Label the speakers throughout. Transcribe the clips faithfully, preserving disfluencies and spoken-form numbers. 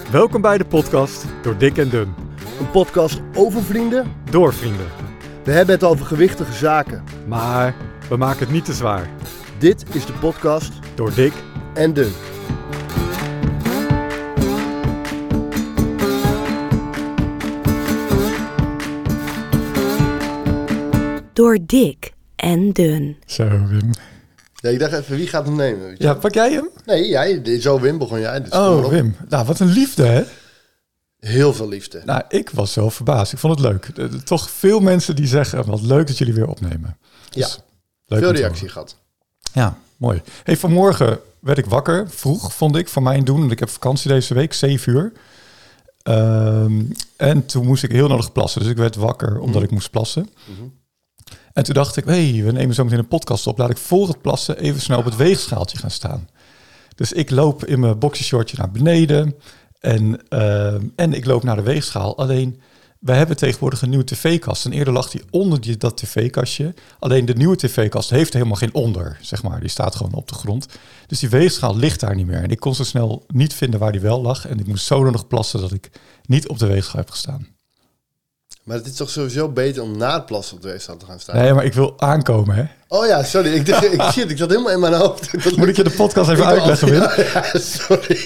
Speaker 1: Welkom bij de podcast Door Dik en Dun.
Speaker 2: Een podcast over vrienden.
Speaker 1: Door vrienden.
Speaker 2: We hebben het over gewichtige zaken.
Speaker 1: Maar we maken het niet te zwaar.
Speaker 2: Dit is de podcast
Speaker 1: Door Dik
Speaker 2: en Dun.
Speaker 3: Door dik en dun.
Speaker 1: Zo, Wim.
Speaker 2: Ja, ik dacht even, wie gaat hem nemen? Weet je?
Speaker 1: Ja, pak jij hem?
Speaker 2: Nee, jij. Zo Wim begon jij. Dus kom maar
Speaker 1: Oh,
Speaker 2: op.
Speaker 1: Wim. Nou, wat een liefde, hè?
Speaker 2: Heel veel liefde.
Speaker 1: Nou, ik was zo verbaasd. Ik vond het leuk. Eh, Toch veel mensen die zeggen, wat leuk dat jullie weer opnemen.
Speaker 2: Ja,
Speaker 1: Dus, leuk
Speaker 2: veel
Speaker 1: om te
Speaker 2: reactie
Speaker 1: horen.
Speaker 2: gehad.
Speaker 1: Ja, mooi. Hey, vanmorgen werd ik wakker. Vroeg, vond ik, voor mijn doen. Want ik heb vakantie deze week, zeven uur. Ehm, en toen moest ik heel nodig plassen. Dus ik werd wakker omdat ik moest plassen.
Speaker 2: Mhm.
Speaker 1: En toen dacht ik, hey, we nemen zo meteen een podcast op. Laat ik voor het plassen even snel op het weegschaaltje gaan staan. Dus ik loop in mijn boxershortje naar beneden. En, uh, en ik loop naar de weegschaal. Alleen, wij hebben tegenwoordig een nieuwe tv-kast. En eerder lag die onder die, dat tv-kastje. Alleen de nieuwe tv-kast heeft helemaal geen onder, zeg maar. Die staat gewoon op de grond. Dus die weegschaal ligt daar niet meer. En ik kon zo snel niet vinden waar die wel lag. En ik moest zo nog plassen dat ik niet op de weegschaal heb gestaan.
Speaker 2: Maar het is toch sowieso beter om na het plassen op de weegschaal te gaan staan?
Speaker 1: Nee, maar ik wil aankomen, hè.
Speaker 2: Oh ja, sorry. Ik, dacht, ik, shit, ik zat helemaal in mijn hoofd. Dat
Speaker 1: Moet ik je de podcast even
Speaker 2: ik
Speaker 1: uitleggen, Wim?
Speaker 2: Ja, ja, sorry.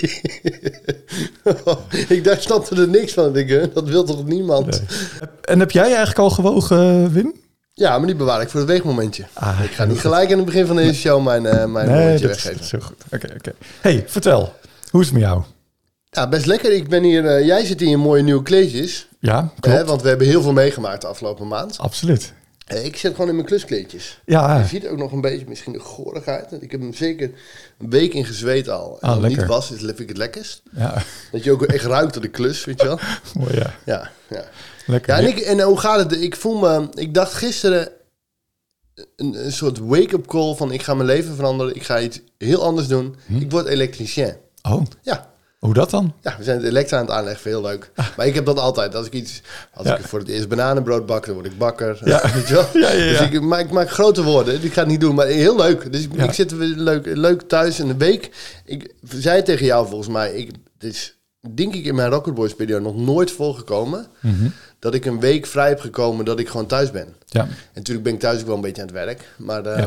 Speaker 2: ik dacht, snapte er niks van. Ik denk, dat wil toch niemand?
Speaker 1: Nee. En heb jij eigenlijk al gewogen, Wim?
Speaker 2: Ja, maar die bewaar ik voor het weegmomentje.
Speaker 1: Ah,
Speaker 2: ik ga niet gelijk in het begin van deze show mijn, uh, mijn
Speaker 1: nee,
Speaker 2: momentje
Speaker 1: dat is,
Speaker 2: weggeven.
Speaker 1: dat is heel goed. Oké, okay, oké. Okay. Hey, vertel. Hoe is het met jou?
Speaker 2: Ja, best lekker. Ik ben hier, uh, jij zit in je mooie nieuwe kleedjes.
Speaker 1: Ja, klopt.
Speaker 2: Hè, want we hebben heel veel meegemaakt de afgelopen maand.
Speaker 1: Absoluut.
Speaker 2: Uh, ik zit gewoon in mijn kluskleedjes.
Speaker 1: Ja.
Speaker 2: Je ziet ook nog een beetje misschien de gorigheid. Ik heb hem zeker een week in gezweet al. En
Speaker 1: Ah,
Speaker 2: als het
Speaker 1: lekker.
Speaker 2: niet was, is vind ik het lekkerst.
Speaker 1: Ja.
Speaker 2: Dat je ook echt ruikt aan de klus, weet je wel.
Speaker 1: Mooi, ja.
Speaker 2: Ja, ja.
Speaker 1: Lekker.
Speaker 2: Ja, en, ik, en hoe gaat het? Ik voel me... Ik dacht gisteren een, een soort wake-up call van ik ga mijn leven veranderen. Ik ga iets heel anders doen.
Speaker 1: Hm?
Speaker 2: Ik word elektricien.
Speaker 1: Oh,
Speaker 2: Ja.
Speaker 1: hoe dat dan?
Speaker 2: Ja, we zijn het elektra aan het aanleggen, heel leuk. Maar ik heb dat altijd. Als ik iets, als
Speaker 1: Ja.
Speaker 2: ik voor het eerst bananenbrood bak, dan word ik bakker.
Speaker 1: Ja.
Speaker 2: Weet je wel?
Speaker 1: Ja, ja, ja.
Speaker 2: Dus ik maak, ik maak grote woorden. Ik ga het niet doen, maar heel leuk. Dus ik,
Speaker 1: Ja.
Speaker 2: ik zit weer leuk, leuk thuis in de week. Ik zei tegen jou volgens mij, ik, dit is denk ik in mijn Rocket Boys periode nog nooit voorgekomen
Speaker 1: Mm-hmm.
Speaker 2: dat ik een week vrij heb gekomen dat ik gewoon thuis ben.
Speaker 1: Ja.
Speaker 2: En natuurlijk ben ik thuis ook wel een beetje aan het werk. Maar um,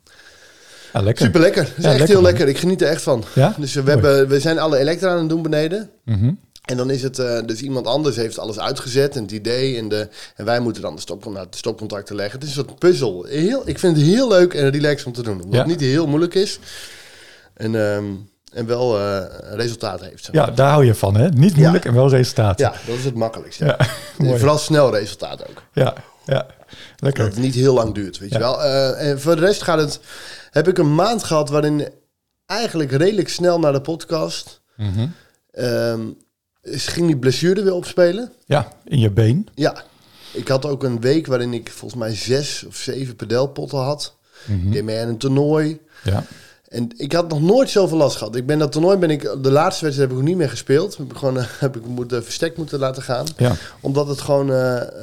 Speaker 1: Ja, lekker.
Speaker 2: super lekker. Het is
Speaker 1: Ja,
Speaker 2: echt
Speaker 1: lekker,
Speaker 2: heel
Speaker 1: man.
Speaker 2: lekker. Ik geniet er echt van.
Speaker 1: Ja?
Speaker 2: Dus we,
Speaker 1: Mooi.
Speaker 2: hebben, we zijn alle elektra aan het doen beneden.
Speaker 1: Mm-hmm.
Speaker 2: En dan is het, uh, dus iemand anders heeft alles uitgezet en het idee. En, de, en wij moeten dan de, stop, nou, de stopcontacten leggen. Het is een soort puzzel. Heel, ik vind het heel leuk en relaxed om te doen. Omdat
Speaker 1: Ja.
Speaker 2: het niet heel moeilijk is. En, um, en wel uh, resultaat heeft. Zeg maar.
Speaker 1: Ja, daar hou je van, hè? Niet moeilijk
Speaker 2: Ja.
Speaker 1: en wel resultaat.
Speaker 2: Ja, dat is het makkelijkste.
Speaker 1: Ja,
Speaker 2: En
Speaker 1: mooi.
Speaker 2: vooral snel resultaat ook.
Speaker 1: Ja, ja.
Speaker 2: Dat
Speaker 1: Lekker.
Speaker 2: het niet heel lang duurt, weet
Speaker 1: Ja.
Speaker 2: je wel. Uh, en voor de rest gaat het... Heb ik een maand gehad waarin eigenlijk redelijk snel naar de podcast...
Speaker 1: Mm-hmm.
Speaker 2: Um, ging die blessure weer opspelen.
Speaker 1: Ja, in je been.
Speaker 2: Ja, ik had ook een week waarin ik volgens mij zes of zeven padelpotten had.
Speaker 1: Mm-hmm.
Speaker 2: Ik deed mee aan een toernooi.
Speaker 1: Ja.
Speaker 2: En ik had nog nooit zoveel last gehad. Ik ben dat toernooi ben ik de laatste wedstrijd heb ik ook niet meer gespeeld. Heb ik gewoon uh, heb ik moeten verstek moeten laten gaan.
Speaker 1: Ja.
Speaker 2: Omdat het gewoon uh, uh,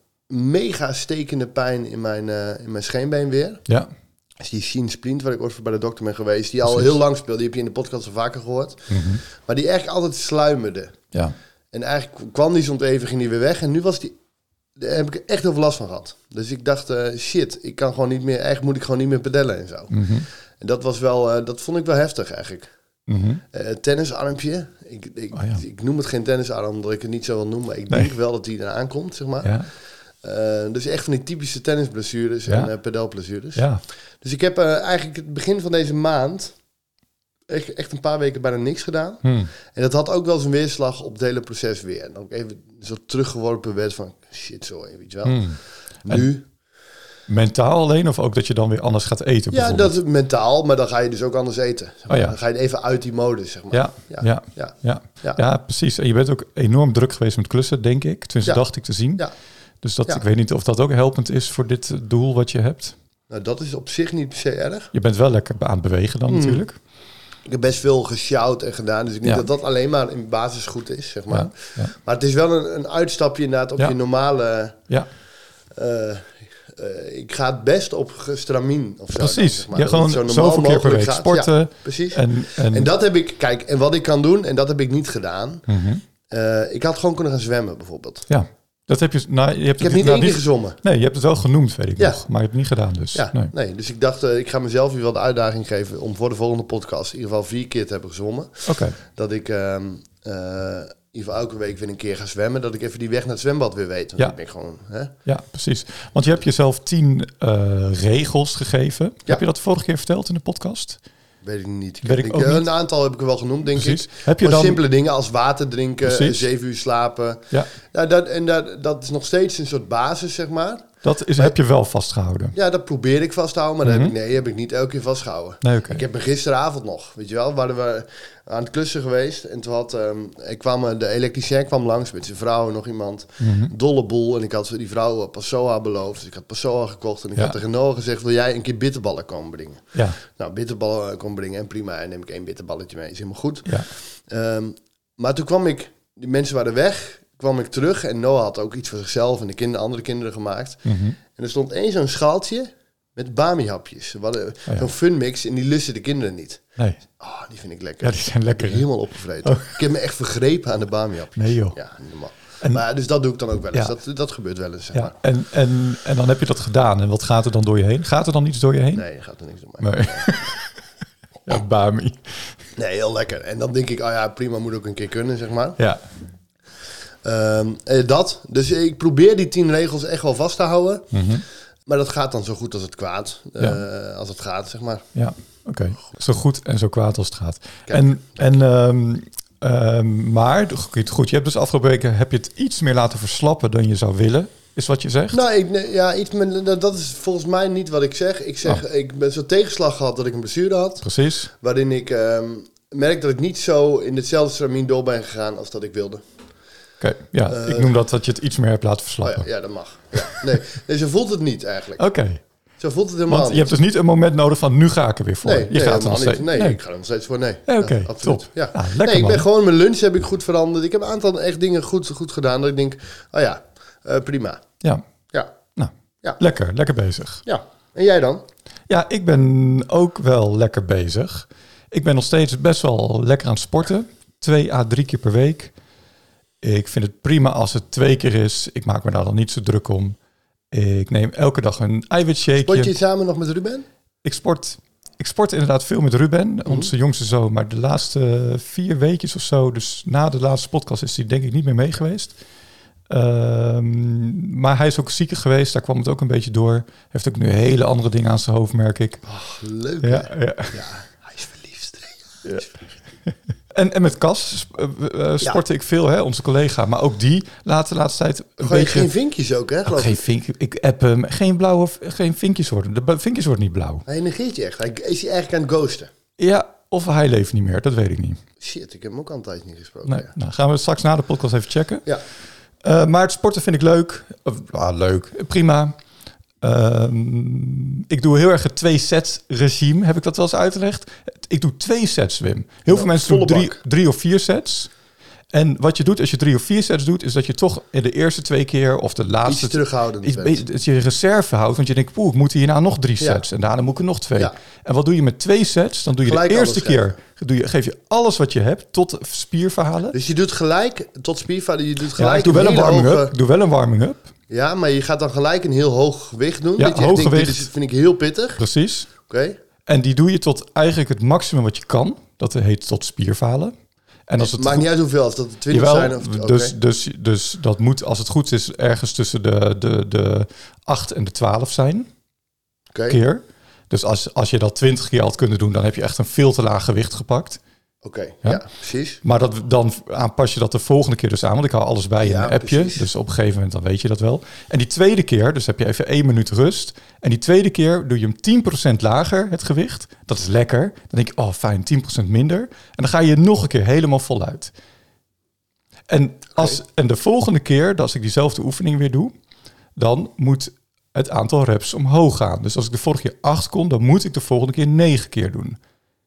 Speaker 2: mega stekende pijn in mijn uh, in mijn scheenbeen weer.
Speaker 1: Ja.
Speaker 2: Dus die Sheen Splint, waar ik ooit voor bij de dokter ben geweest, die al
Speaker 1: Precies.
Speaker 2: heel lang speelde. Die heb je in de podcast al vaker gehoord.
Speaker 1: Mm-hmm.
Speaker 2: Maar die eigenlijk altijd sluimerde.
Speaker 1: Ja.
Speaker 2: En eigenlijk kwam die soms even, ging die weer weg. En nu was die, daar heb ik er echt heel veel last van gehad. Dus ik dacht, uh, shit, ik kan gewoon niet meer, eigenlijk moet ik gewoon niet meer pedellen en zo.
Speaker 1: Mm-hmm.
Speaker 2: En dat was wel, uh, dat vond ik wel heftig eigenlijk.
Speaker 1: Mm-hmm.
Speaker 2: Uh, tennisarmpje. Ik, ik,
Speaker 1: Oh, ja.
Speaker 2: ik noem het geen tennisarm, omdat ik het niet zo wil noemen. Maar ik
Speaker 1: Nee.
Speaker 2: denk wel dat die eraan komt, zeg maar.
Speaker 1: Ja.
Speaker 2: Uh, dus echt van die typische tennisblessures
Speaker 1: Ja.
Speaker 2: en uh, pedelblessures.
Speaker 1: Ja.
Speaker 2: Dus ik heb uh, eigenlijk het begin van deze maand echt, echt een paar weken bijna niks gedaan.
Speaker 1: Hmm.
Speaker 2: En dat had ook wel zijn weerslag op het hele proces weer. En ook even zo teruggeworpen werd van shit zo, weet je wel.
Speaker 1: Hmm.
Speaker 2: Nu,
Speaker 1: Mentaal alleen of ook dat je dan weer anders gaat eten?
Speaker 2: ja,
Speaker 1: bijvoorbeeld?
Speaker 2: dat is mentaal, maar dan ga je dus ook anders eten. Zeg maar.
Speaker 1: Oh ja.
Speaker 2: Dan ga je even uit die modus, zeg maar.
Speaker 1: Ja, ja, ja,
Speaker 2: ja.
Speaker 1: ja.
Speaker 2: Ja.
Speaker 1: Ja, precies. En je bent ook enorm druk geweest met klussen, denk ik. Tenminste,
Speaker 2: Ja.
Speaker 1: dacht ik te zien.
Speaker 2: Ja.
Speaker 1: Dus dat,
Speaker 2: Ja.
Speaker 1: ik weet niet of dat ook helpend is voor dit doel wat je hebt.
Speaker 2: Nou, dat is op zich niet per se erg.
Speaker 1: Je bent wel lekker aan het bewegen dan
Speaker 2: Hmm.
Speaker 1: natuurlijk.
Speaker 2: Ik heb best veel gesjouwd en gedaan. Dus ik denk
Speaker 1: Ja.
Speaker 2: dat dat alleen maar in basis goed is, zeg maar.
Speaker 1: Ja, ja.
Speaker 2: Maar het is wel een, een uitstapje inderdaad op
Speaker 1: Ja.
Speaker 2: je normale
Speaker 1: Ja,
Speaker 2: uh, uh, ik ga het best op stramien of zo.
Speaker 1: Precies.
Speaker 2: Dan, zeg maar.
Speaker 1: Ja, gewoon
Speaker 2: zo
Speaker 1: zoveel keer per week
Speaker 2: gaat.
Speaker 1: sporten.
Speaker 2: Ja, precies.
Speaker 1: En, en...
Speaker 2: en dat heb ik, kijk, en wat ik kan doen, en dat heb ik niet gedaan.
Speaker 1: Mm-hmm.
Speaker 2: Uh, ik had gewoon kunnen gaan zwemmen, bijvoorbeeld.
Speaker 1: Ja, dat heb je... Nou, je hebt
Speaker 2: ik heb
Speaker 1: het
Speaker 2: niet
Speaker 1: nou
Speaker 2: één keer gezwommen.
Speaker 1: Nee, je hebt het wel genoemd, weet ik
Speaker 2: ja.
Speaker 1: nog. Maar je hebt het niet gedaan dus.
Speaker 2: Ja,
Speaker 1: nee.
Speaker 2: nee. Dus ik dacht, uh, ik ga mezelf hier wel de uitdaging geven om voor de volgende podcast in ieder geval vier keer te hebben gezwommen.
Speaker 1: Oké. Okay.
Speaker 2: Dat ik... Um, uh, in ieder geval elke week weer een keer gaan zwemmen, dat ik even die weg naar het zwembad weer weet. Want
Speaker 1: ja.
Speaker 2: ik ben gewoon, hè?
Speaker 1: Ja, precies. Want je hebt jezelf tien uh, regels gegeven. Ja. Heb je dat vorige keer verteld in de podcast?
Speaker 2: Weet ik niet. Ik
Speaker 1: Weet
Speaker 2: heb,
Speaker 1: ik
Speaker 2: ik,
Speaker 1: ook
Speaker 2: een
Speaker 1: niet.
Speaker 2: aantal heb ik er wel genoemd, denk
Speaker 1: precies.
Speaker 2: ik.
Speaker 1: Heb je
Speaker 2: dan
Speaker 1: dan...
Speaker 2: simpele dingen als water drinken, precies. zeven uur slapen.
Speaker 1: Ja.
Speaker 2: Ja, dat, en dat, dat is nog steeds een soort basis, zeg maar.
Speaker 1: Dat is,
Speaker 2: maar,
Speaker 1: heb je wel vastgehouden?
Speaker 2: Ja, dat probeer ik vast te houden, maar
Speaker 1: Mm-hmm.
Speaker 2: dat heb ik, nee, heb ik niet elke keer vastgehouden.
Speaker 1: Nee, okay.
Speaker 2: Ik heb me gisteravond nog, weet je wel, waren we aan het klussen geweest. En toen had, um, ik kwam, de elektricien kwam langs met zijn vrouw en nog iemand.
Speaker 1: Mm-hmm.
Speaker 2: Dolle boel. En ik had die vrouw Passoa beloofd. Dus ik had Passoa gekocht. En ik ja. had tegen Noah gezegd, wil jij een keer bitterballen komen brengen?
Speaker 1: Ja.
Speaker 2: Nou, bitterballen komen brengen en prima. En neem ik één bitterballetje mee. Is helemaal goed.
Speaker 1: Ja.
Speaker 2: Um, maar toen kwam ik, die mensen waren weg, kwam ik terug. En Noah had ook iets voor zichzelf en de kinderen, andere kinderen gemaakt.
Speaker 1: Mm-hmm.
Speaker 2: En er stond één zo'n schaaltje met Bami-hapjes. We hadden oh, ja. zo'n funmix en die lusten de kinderen niet.
Speaker 1: Nee.
Speaker 2: Oh, die vind ik lekker.
Speaker 1: Ja, die zijn lekker.
Speaker 2: Ik ben helemaal opgevreten. Oh. Ik heb me echt vergrepen aan de Bami-hapjes.
Speaker 1: Nee joh.
Speaker 2: Ja, normaal. En, maar dus dat doe ik dan ook wel eens. Ja. Dat, dat gebeurt wel eens. Zeg
Speaker 1: ja.
Speaker 2: maar.
Speaker 1: en, en, en dan heb je dat gedaan. En wat gaat er dan door je heen? Gaat er dan iets door je heen?
Speaker 2: Nee, gaat er niks door mij.
Speaker 1: Nee. Ja, Bami.
Speaker 2: Nee, heel lekker. En dan denk ik, oh ja, prima, moet ook een keer kunnen, zeg maar.
Speaker 1: Ja.
Speaker 2: Um, eh, dat. Dus ik probeer die tien regels echt wel vast te houden.
Speaker 1: Mm-hmm.
Speaker 2: Maar dat gaat dan zo goed als het kwaad.
Speaker 1: Ja.
Speaker 2: Uh, als het gaat, zeg maar.
Speaker 1: Ja, oké. Okay. Zo goed en zo kwaad als het gaat. Kijk, en, en um, um, maar, goed, je hebt dus afgelopen weken heb je het iets meer laten verslappen dan je zou willen. Is wat je zegt?
Speaker 2: Nou, ik, ja, iets met, dat is volgens mij niet wat ik zeg. Ik zeg, oh. ik ben zo'n tegenslag gehad dat ik een blessure had.
Speaker 1: Precies.
Speaker 2: Waarin ik um, merk dat ik niet zo in hetzelfde stramien door ben gegaan als dat ik wilde.
Speaker 1: Oké, okay, ja, uh, ik noem dat dat je het iets meer hebt laten verslappen.
Speaker 2: Oh ja, ja, dat mag. Ja, nee, nee, zo voelt het niet eigenlijk.
Speaker 1: Oké. Okay.
Speaker 2: Zo voelt het helemaal
Speaker 1: Want je
Speaker 2: niet.
Speaker 1: hebt dus niet een moment nodig van nu ga ik er weer voor.
Speaker 2: Nee,
Speaker 1: je
Speaker 2: nee,
Speaker 1: gaat er nog steeds.
Speaker 2: Nee,
Speaker 1: nee,
Speaker 2: ik ga er nog steeds voor. Nee.
Speaker 1: Ja, oké, okay,
Speaker 2: ja,
Speaker 1: top.
Speaker 2: Ja.
Speaker 1: Ja, lekker,
Speaker 2: nee, ik
Speaker 1: man.
Speaker 2: ben gewoon mijn lunch heb ik goed veranderd. Ik heb een aantal echt dingen goed, goed gedaan. Dat ik denk, oh ja, uh, prima.
Speaker 1: Ja.
Speaker 2: Ja.
Speaker 1: Nou,
Speaker 2: ja.
Speaker 1: lekker, lekker bezig.
Speaker 2: Ja. En jij dan?
Speaker 1: Ja, ik ben ook wel lekker bezig. Ik ben nog steeds best wel lekker aan het sporten. Twee à drie keer per week. Ik vind het prima als het twee keer is. Ik maak me daar dan niet zo druk om. Ik neem elke dag een eiwitshakeje.
Speaker 2: Sport je samen nog met Ruben?
Speaker 1: Ik sport, ik sport inderdaad veel met Ruben, mm-hmm. onze jongste zoon. Maar de laatste vier weekjes of zo, dus na de laatste podcast, is hij denk ik niet meer mee geweest. Um, maar hij is ook ziek geweest, daar kwam het ook een beetje door. Heeft ook nu hele andere dingen aan zijn hoofd, merk ik.
Speaker 2: Oh, leuk.
Speaker 1: Ja, ja.
Speaker 2: ja, hij is verliefd.
Speaker 1: Ja. En, en met Cas uh, uh, sportte ja. ik veel, hè, onze collega. Maar ook die laat de laatste tijd een
Speaker 2: Gewoon
Speaker 1: beetje...
Speaker 2: geen vinkjes ook, hè?
Speaker 1: Geloof geen vinkjes. Ik app hem. Geen blauwe, geen vinkjes worden. De vinkjes worden niet blauw.
Speaker 2: Hij negeert je echt. Hij, is hij eigenlijk aan het ghosten?
Speaker 1: Ja, of hij leeft niet meer. Dat weet ik niet.
Speaker 2: Shit, ik heb hem ook al een tijdje niet gesproken.
Speaker 1: Nee,
Speaker 2: ja.
Speaker 1: Nou, gaan we straks na de podcast even checken.
Speaker 2: Ja.
Speaker 1: Uh, maar het sporten vind ik leuk. Of, ah, leuk. Prima. Um, ik doe heel erg het twee sets regime. Heb ik dat wel eens uitgelegd? Ik doe twee sets, Wim. Heel ja, veel mensen doen drie, drie of vier sets. En wat je doet als je drie of vier sets doet, is dat je toch in de eerste twee keer of de laatste...
Speaker 2: Iets terughoudend
Speaker 1: iets, beetje, dat je reserve houdt. Want je denkt, poeh, ik moet hierna nog drie
Speaker 2: ja.
Speaker 1: sets. En daarna moet ik er nog twee.
Speaker 2: Ja.
Speaker 1: En wat doe je met twee sets? Dan doe je gelijk de eerste keer, doe je, geef je alles wat je hebt tot spierverhalen.
Speaker 2: Dus je doet gelijk tot spierverhalen. Je doet gelijk
Speaker 1: ja, ik doe wel een, een warming-up. Hoge... Ik doe wel een warming-up.
Speaker 2: Ja, maar je gaat dan gelijk een heel hoog gewicht doen.
Speaker 1: Ja,
Speaker 2: dat je
Speaker 1: hoog
Speaker 2: denkt,
Speaker 1: gewicht.
Speaker 2: Dit vind ik heel pittig.
Speaker 1: Precies.
Speaker 2: Oké. Okay.
Speaker 1: En die doe je tot eigenlijk het maximum wat je kan. Dat heet tot spierfalen. En als het
Speaker 2: maakt
Speaker 1: goed...
Speaker 2: niet uit hoeveel, of dat twintig
Speaker 1: Jawel,
Speaker 2: zijn. Of...
Speaker 1: Dus,
Speaker 2: okay.
Speaker 1: dus, dus dat moet, als het goed is, ergens tussen de, de, de acht en de twaalf zijn.
Speaker 2: Okay.
Speaker 1: Keer. Dus als, als je dat twintig keer had kunnen doen, dan heb je echt een veel te laag gewicht gepakt.
Speaker 2: Oké, okay, ja? ja, precies.
Speaker 1: Maar dat, dan aanpas je dat de volgende keer dus aan. Want ik hou alles bij ja, in een appje. Precies. Dus op een gegeven moment dan weet je dat wel. En die tweede keer, dus heb je even één minuut rust. En die tweede keer doe je hem tien procent lager, het gewicht. Dat is lekker. Dan denk je, oh fijn, tien procent minder. En dan ga je nog een keer helemaal voluit. En, als, okay. en de volgende keer, als ik diezelfde oefening weer doe, dan moet het aantal reps omhoog gaan. Dus als ik de vorige keer acht kon, dan moet ik de volgende keer negen keer doen.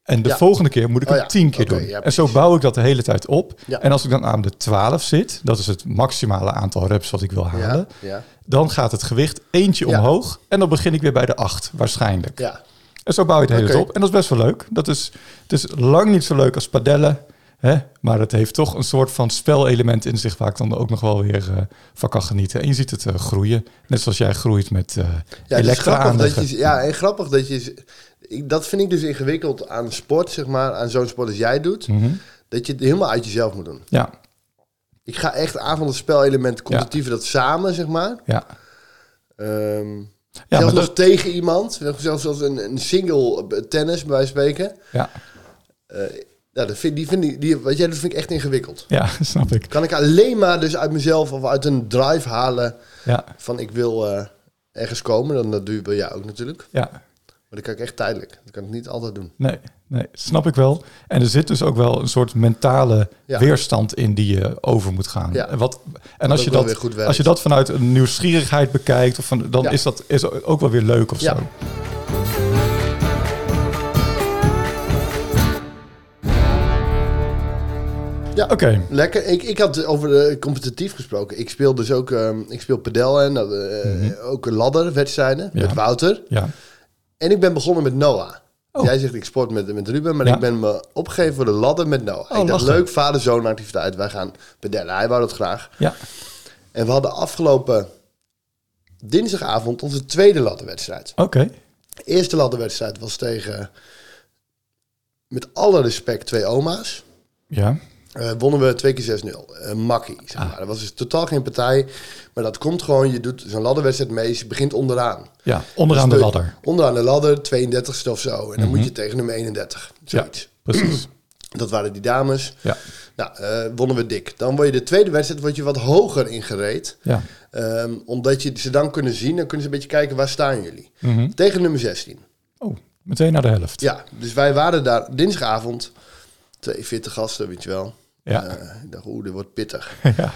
Speaker 1: En de
Speaker 2: Ja.
Speaker 1: volgende keer moet ik
Speaker 2: Oh
Speaker 1: hem
Speaker 2: ja.
Speaker 1: tien keer
Speaker 2: Oké,
Speaker 1: doen.
Speaker 2: ja,
Speaker 1: en zo
Speaker 2: precies.
Speaker 1: bouw ik dat de hele tijd op.
Speaker 2: Ja.
Speaker 1: En als ik dan aan de twaalf zit, dat is het maximale aantal reps wat ik wil halen.
Speaker 2: Ja, ja,
Speaker 1: Dan gaat het gewicht eentje
Speaker 2: Ja.
Speaker 1: omhoog. En dan begin ik weer bij de acht, waarschijnlijk.
Speaker 2: ja.
Speaker 1: En zo bouw je het hele
Speaker 2: Oké.
Speaker 1: tijd op. En dat is best wel leuk. Dat is, het is lang niet zo leuk als padellen. Hè? Maar het heeft toch een soort van spelelement in zich... waar ik dan ook nog wel weer uh, van kan genieten. En je ziet het uh, groeien. Net zoals jij groeit met uh,
Speaker 2: Ja, het is
Speaker 1: elektra
Speaker 2: grappig dat
Speaker 1: aanleggen.
Speaker 2: je, ja, en grappig dat je... Ik, dat vind ik dus ingewikkeld aan sport, zeg maar. Aan zo'n sport als jij doet.
Speaker 1: Mm-hmm.
Speaker 2: Dat je het helemaal uit jezelf moet doen.
Speaker 1: Ja,
Speaker 2: Ik ga echt aan van het spelelement, competitieve dat samen, zeg maar.
Speaker 1: ja.
Speaker 2: Ehm
Speaker 1: Ja,
Speaker 2: zelfs
Speaker 1: maar
Speaker 2: nog
Speaker 1: dat-
Speaker 2: tegen iemand. Zelfs als een, een single tennis, bij wijze van spreken.
Speaker 1: Ja,
Speaker 2: Uh, ja, dat vind, die vind ik, die, wat jij doet, vind ik echt ingewikkeld.
Speaker 1: ja, snap ik.
Speaker 2: Kan ik alleen maar dus uit mezelf of uit een drive halen
Speaker 1: Ja,
Speaker 2: van ik wil uh, ergens komen. Dan dat doe je bij jou ook natuurlijk.
Speaker 1: ja.
Speaker 2: Maar dat kan ik echt tijdelijk. Dat kan ik niet altijd doen.
Speaker 1: Nee, nee, snap ik wel. En er zit dus ook wel een soort mentale
Speaker 2: Ja.
Speaker 1: weerstand in die je over moet gaan.
Speaker 2: Ja.
Speaker 1: En, wat, en als,
Speaker 2: ook
Speaker 1: je
Speaker 2: wel
Speaker 1: dat,
Speaker 2: weer goed werkt.
Speaker 1: als je dat vanuit een nieuwsgierigheid bekijkt, of van, dan
Speaker 2: Ja.
Speaker 1: is dat is ook wel weer leuk of
Speaker 2: Ja.
Speaker 1: zo.
Speaker 2: Ja,
Speaker 1: Oké,
Speaker 2: lekker. Ik, ik had over uh, competitief gesproken. Ik speel dus ook um, ik speel padel en uh,
Speaker 1: Mhm.
Speaker 2: ook ladderwedstrijden
Speaker 1: Ja.
Speaker 2: met Wouter.
Speaker 1: ja.
Speaker 2: En ik ben begonnen met Noah.
Speaker 1: Oh.
Speaker 2: Jij zegt ik sport met, met Ruben, maar
Speaker 1: Ja.
Speaker 2: ik ben me opgegeven voor de ladder met Noah.
Speaker 1: Oh,
Speaker 2: ik dacht,
Speaker 1: lachen.
Speaker 2: leuk, vader-zoon activiteit. Wij gaan padellen. Hij wou dat graag.
Speaker 1: Ja,
Speaker 2: En we hadden afgelopen dinsdagavond onze tweede ladderwedstrijd.
Speaker 1: oké.
Speaker 2: De eerste ladderwedstrijd was tegen, met alle respect, twee oma's.
Speaker 1: Ja,
Speaker 2: Uh, wonnen we twee keer zes nul. Uh, makkie, zeg maar.
Speaker 1: Ah.
Speaker 2: Dat was dus totaal geen partij. Maar dat komt gewoon, je doet zo'n ladderwedstrijd mee. Je begint onderaan.
Speaker 1: ja. onderaan
Speaker 2: Dus
Speaker 1: de ladder.
Speaker 2: Onderaan de ladder, tweeëndertigste of zo. En dan
Speaker 1: Mhm.
Speaker 2: moet je tegen nummer eenendertig. Zoiets.
Speaker 1: Ja, precies.
Speaker 2: Dat waren die dames.
Speaker 1: Ja,
Speaker 2: Nou, uh, wonnen we dik. Dan word je de tweede wedstrijd word je wat hoger ingereed.
Speaker 1: ja.
Speaker 2: Um, omdat je ze dan kunnen zien. Dan kunnen ze een beetje kijken, waar staan jullie?
Speaker 1: Mhm.
Speaker 2: Tegen nummer zestien.
Speaker 1: Oh, meteen naar de helft.
Speaker 2: Ja, dus wij waren daar dinsdagavond. tweeënveertig gasten, weet je wel.
Speaker 1: Ja.
Speaker 2: Uh, ik dacht, oeh, dit wordt pittig.
Speaker 1: Ja,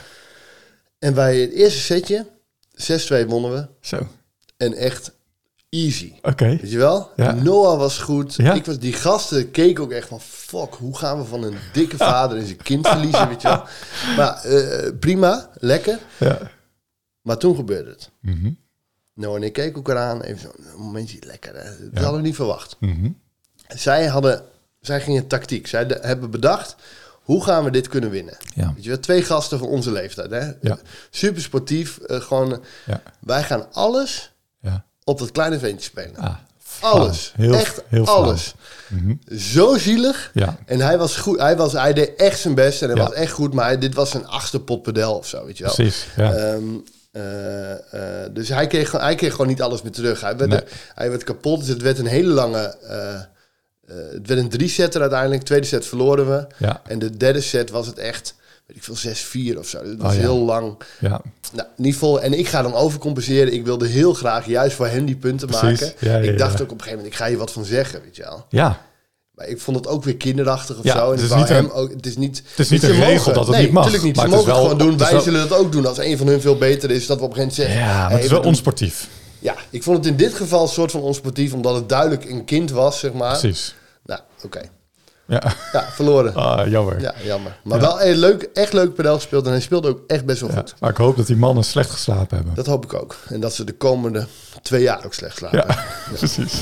Speaker 2: En bij het eerste setje, zes twee wonnen we.
Speaker 1: zo.
Speaker 2: En echt easy.
Speaker 1: Oké.
Speaker 2: Weet je wel?
Speaker 1: Ja.
Speaker 2: Noah was goed.
Speaker 1: Ja.
Speaker 2: Ik was, die gasten keken ook echt van... Fuck, hoe gaan we van een dikke vader en zijn kind verliezen, weet je wel? Maar uh, prima, lekker.
Speaker 1: Ja.
Speaker 2: Maar toen gebeurde het.
Speaker 1: Mhm.
Speaker 2: Noah en ik keken elkaar aan. Even zo'n momentje, lekker. Hè? Dat
Speaker 1: Ja.
Speaker 2: hadden we niet verwacht.
Speaker 1: Mhm.
Speaker 2: Zij hadden... Zij gingen tactiek. Zij de- hebben bedacht... Hoe gaan we dit kunnen winnen?
Speaker 1: Ja.
Speaker 2: Weet je wel, twee gasten van onze leeftijd. Hè?
Speaker 1: Ja.
Speaker 2: Super sportief. Uh, gewoon, uh,
Speaker 1: Ja.
Speaker 2: wij gaan alles
Speaker 1: Ja.
Speaker 2: op dat kleine ventje spelen.
Speaker 1: Ah, flauw.
Speaker 2: Alles.
Speaker 1: Heel,
Speaker 2: echt
Speaker 1: heel flauw.
Speaker 2: alles.
Speaker 1: Mhm.
Speaker 2: Zo zielig.
Speaker 1: Ja.
Speaker 2: En hij was goed. Hij, was, hij deed echt zijn best en hij
Speaker 1: Ja.
Speaker 2: was echt goed. Maar hij, dit was zijn achtste pot padel of zo, weet je wel.
Speaker 1: Precies, ja.
Speaker 2: Ehm, eh, eh, dus hij kreeg, gewoon- hij kreeg gewoon niet alles meer terug. Hij werd,
Speaker 1: Nee.
Speaker 2: hij werd kapot. Dus het werd een hele lange... eh, eh, het werd een drie-setter uiteindelijk. Tweede set verloren we.
Speaker 1: Ja.
Speaker 2: En de derde set was het echt... Weet ik veel, zes vier of zo. Dat was
Speaker 1: Oh, ja.
Speaker 2: heel lang.
Speaker 1: Ja,
Speaker 2: Nou, niet vol. En ik ga dan overcompenseren. Ik wilde heel graag juist voor hem die punten
Speaker 1: Precies.
Speaker 2: maken.
Speaker 1: Ja, ja,
Speaker 2: ik dacht
Speaker 1: ja.
Speaker 2: ook op een gegeven moment, ik ga je wat van zeggen, weet je wel.
Speaker 1: ja.
Speaker 2: Maar ik vond het ook weer kinderachtig of
Speaker 1: Ja,
Speaker 2: zo. En
Speaker 1: het
Speaker 2: ik
Speaker 1: is
Speaker 2: wou
Speaker 1: niet
Speaker 2: hem
Speaker 1: een-
Speaker 2: ook, het is niet,
Speaker 1: het is niet
Speaker 2: ze
Speaker 1: een regel
Speaker 2: mogen.
Speaker 1: dat het
Speaker 2: nee,
Speaker 1: niet mag,
Speaker 2: natuurlijk niet.
Speaker 1: maar
Speaker 2: Ze
Speaker 1: het is
Speaker 2: mogen het
Speaker 1: wel-
Speaker 2: gewoon doen.
Speaker 1: het is
Speaker 2: Wij
Speaker 1: wel-
Speaker 2: zullen dat ook doen. Als een van hun veel beter is, dat we op een gegeven moment zeggen...
Speaker 1: Ja, maar
Speaker 2: hey,
Speaker 1: het is
Speaker 2: we
Speaker 1: wel
Speaker 2: doen-
Speaker 1: onsportief.
Speaker 2: Ja, ik vond het in dit geval een soort van onsportief, omdat het duidelijk een kind was, zeg maar.
Speaker 1: Precies.
Speaker 2: Nou, oké.
Speaker 1: Ja,
Speaker 2: Ja, verloren.
Speaker 1: ah, jammer. Ja.
Speaker 2: Ja, jammer. Maar wel hey, leuk, echt leuk padel gespeeld. En hij speelde ook echt best wel goed.
Speaker 1: Maar ik hoop dat die mannen slecht geslapen hebben.
Speaker 2: Dat hoop ik ook. En dat ze de komende twee jaar ook slecht slapen.
Speaker 1: Ja, precies.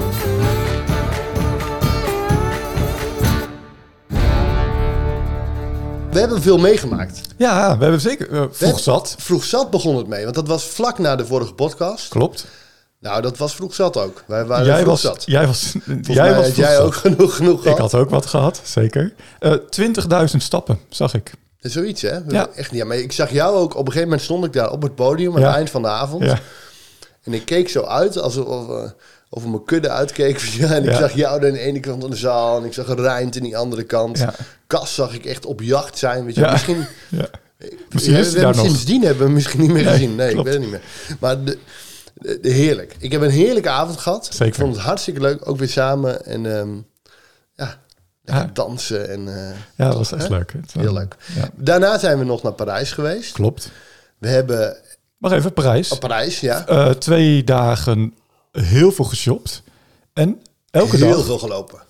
Speaker 2: We hebben veel meegemaakt.
Speaker 1: Ja, we hebben zeker uh, vroeg zat.
Speaker 2: Vroeg zat begon het mee, want dat was vlak na de vorige podcast.
Speaker 1: Klopt.
Speaker 2: Nou, dat was vroeg zat ook. Wij waren
Speaker 1: Jij
Speaker 2: vroeg
Speaker 1: was,
Speaker 2: zat.
Speaker 1: jij was,
Speaker 2: Volgens
Speaker 1: jij
Speaker 2: mij
Speaker 1: was
Speaker 2: had
Speaker 1: vroeg
Speaker 2: jij
Speaker 1: zat.
Speaker 2: ook genoeg, genoeg
Speaker 1: Ik
Speaker 2: gehad.
Speaker 1: had ook wat gehad, zeker. Uh, twintigduizend stappen, zag ik.
Speaker 2: Zoiets, hè?
Speaker 1: Ja.
Speaker 2: Echt, ja, maar ik zag jou ook. Op een gegeven moment stond ik daar op het podium aan
Speaker 1: Ja.
Speaker 2: het eind van de avond.
Speaker 1: Ja,
Speaker 2: En ik keek zo uit, alsof uh, of mijn kudde uitkeek. Ja, en ik
Speaker 1: Ja.
Speaker 2: zag jou aan de ene kant van de zaal. En ik zag Rijnt aan die andere kant.
Speaker 1: Ja.
Speaker 2: Kas zag ik echt op jacht zijn. Weet je.
Speaker 1: Ja.
Speaker 2: Misschien,
Speaker 1: ja. Misschien
Speaker 2: ja,
Speaker 1: is
Speaker 2: we
Speaker 1: hij daar
Speaker 2: hebben
Speaker 1: nog.
Speaker 2: sindsdien hebben we hem misschien niet meer
Speaker 1: Nee,
Speaker 2: gezien. Nee,
Speaker 1: klopt.
Speaker 2: ik weet het niet meer. Maar de, de, de heerlijk. Ik heb een heerlijke avond gehad.
Speaker 1: Zeker.
Speaker 2: Ik vond het hartstikke leuk. Ook weer samen. En um, ja, lekker
Speaker 1: Ja.
Speaker 2: dansen. En, uh,
Speaker 1: Ja, dat was echt
Speaker 2: Hè?
Speaker 1: leuk. Het,
Speaker 2: heel
Speaker 1: um,
Speaker 2: leuk.
Speaker 1: Ja.
Speaker 2: Daarna zijn we nog naar Parijs geweest.
Speaker 1: Klopt.
Speaker 2: We hebben
Speaker 1: Maar even Parijs.
Speaker 2: op Parijs, ja.
Speaker 1: Uh, twee dagen heel veel geshopt. En elke
Speaker 2: heel
Speaker 1: dag,
Speaker 2: veel gelopen.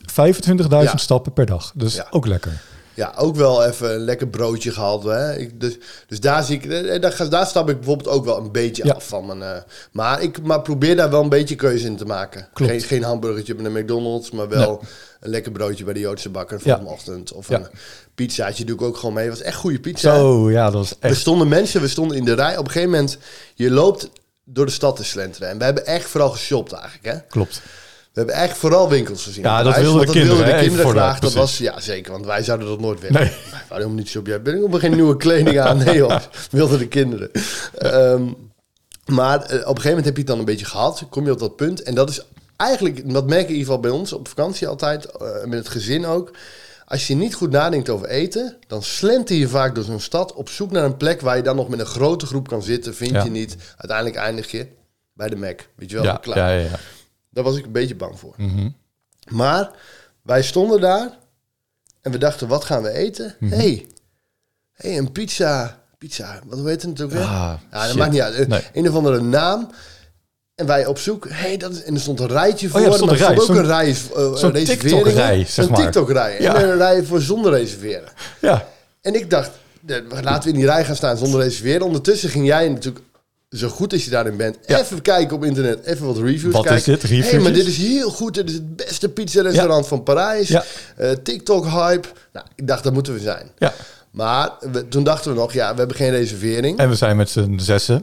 Speaker 1: vijfentwintigduizend
Speaker 2: Ja.
Speaker 1: stappen per dag. Dus
Speaker 2: Ja.
Speaker 1: ook lekker.
Speaker 2: Ja, ook wel even een lekker broodje gehaald. Hè? Ik, dus, dus daar zie ik, eh, daar, ga- daar stap ik bijvoorbeeld ook wel een beetje
Speaker 1: Ja.
Speaker 2: af van mijn. eh, maar ik maar probeer daar wel een beetje keuze in te maken.
Speaker 1: Klopt.
Speaker 2: Geen, geen hamburgertje bij de McDonald's, maar wel een lekker broodje bij de Joodse bakker
Speaker 1: Ja.
Speaker 2: vanochtend. Of
Speaker 1: Ja.
Speaker 2: een pizzaatje doe ik ook gewoon mee. Het was echt goede pizza.
Speaker 1: Zo, ja, dat was
Speaker 2: We
Speaker 1: echt...
Speaker 2: stonden mensen, we stonden in de rij. Op een gegeven moment, je loopt door de stad te slenteren. En we hebben echt vooral geshopt eigenlijk. Hè?
Speaker 1: Klopt.
Speaker 2: We hebben echt vooral winkels gezien.
Speaker 1: Ja,
Speaker 2: op
Speaker 1: dat
Speaker 2: reis,
Speaker 1: wilden
Speaker 2: want
Speaker 1: de kinderen,
Speaker 2: wilden de
Speaker 1: hè, even
Speaker 2: kinderen
Speaker 1: voor de-
Speaker 2: graag. Dat
Speaker 1: precies.
Speaker 2: was, ja, zeker, want wij zouden dat nooit willen.
Speaker 1: Nee.
Speaker 2: Wij waren helemaal niet zo op. Ja, ben ik op geen nieuwe kleding aan. Nee, joh. Wilden de kinderen. Ehm, maar eh, op een gegeven moment heb je het dan een beetje gehad. Kom je op dat punt. En dat is eigenlijk, dat merk ik in ieder geval bij ons op vakantie altijd. eh, met het gezin ook. Als je niet goed nadenkt over eten, dan slenter je vaak door zo'n stad op zoek naar een plek waar je dan nog met een grote groep kan zitten. Vind
Speaker 1: Ja.
Speaker 2: je niet. Uiteindelijk eindig je bij de Mac. Weet je wel,
Speaker 1: Ja,
Speaker 2: klaar.
Speaker 1: ja, ja, ja.
Speaker 2: Daar was ik een beetje bang voor.
Speaker 1: Mhm.
Speaker 2: Maar wij stonden daar en we dachten, wat gaan we eten?
Speaker 1: Mhm.
Speaker 2: hey, hey, een pizza. Pizza, wat hoe heet het natuurlijk weer?
Speaker 1: Ah,
Speaker 2: ja, dat
Speaker 1: shit.
Speaker 2: maakt niet uit.
Speaker 1: Nee.
Speaker 2: Een of andere naam. En wij op zoek. Hey, dat is, en er stond een rijtje voor.
Speaker 1: ja, er stond
Speaker 2: maar
Speaker 1: een
Speaker 2: er
Speaker 1: rij.
Speaker 2: stond ook
Speaker 1: Zo'n-
Speaker 2: een rij. Uh,
Speaker 1: zo'n
Speaker 2: reserveringen.
Speaker 1: TikTok-rij, zeg
Speaker 2: Een
Speaker 1: maar.
Speaker 2: TikTok-rij.
Speaker 1: Ja.
Speaker 2: En een rij voor zonder reserveren.
Speaker 1: Ja,
Speaker 2: En ik dacht, de- laten we in die rij gaan staan zonder reserveren. Ondertussen ging jij natuurlijk, zo goed als je daarin bent,
Speaker 1: Ja.
Speaker 2: even kijken op internet, even wat reviews
Speaker 1: Wat
Speaker 2: kijken.
Speaker 1: is dit? Reviewtjes?
Speaker 2: Hey, maar dit is heel goed. Dit is het beste pizza-restaurant van Parijs.
Speaker 1: Ja.
Speaker 2: Eh, TikTok-hype. Nou, ik dacht, daar moeten we zijn.
Speaker 1: ja.
Speaker 2: Maar we- toen dachten we nog, ja, we hebben geen reservering.
Speaker 1: En we zijn met z'n zessen.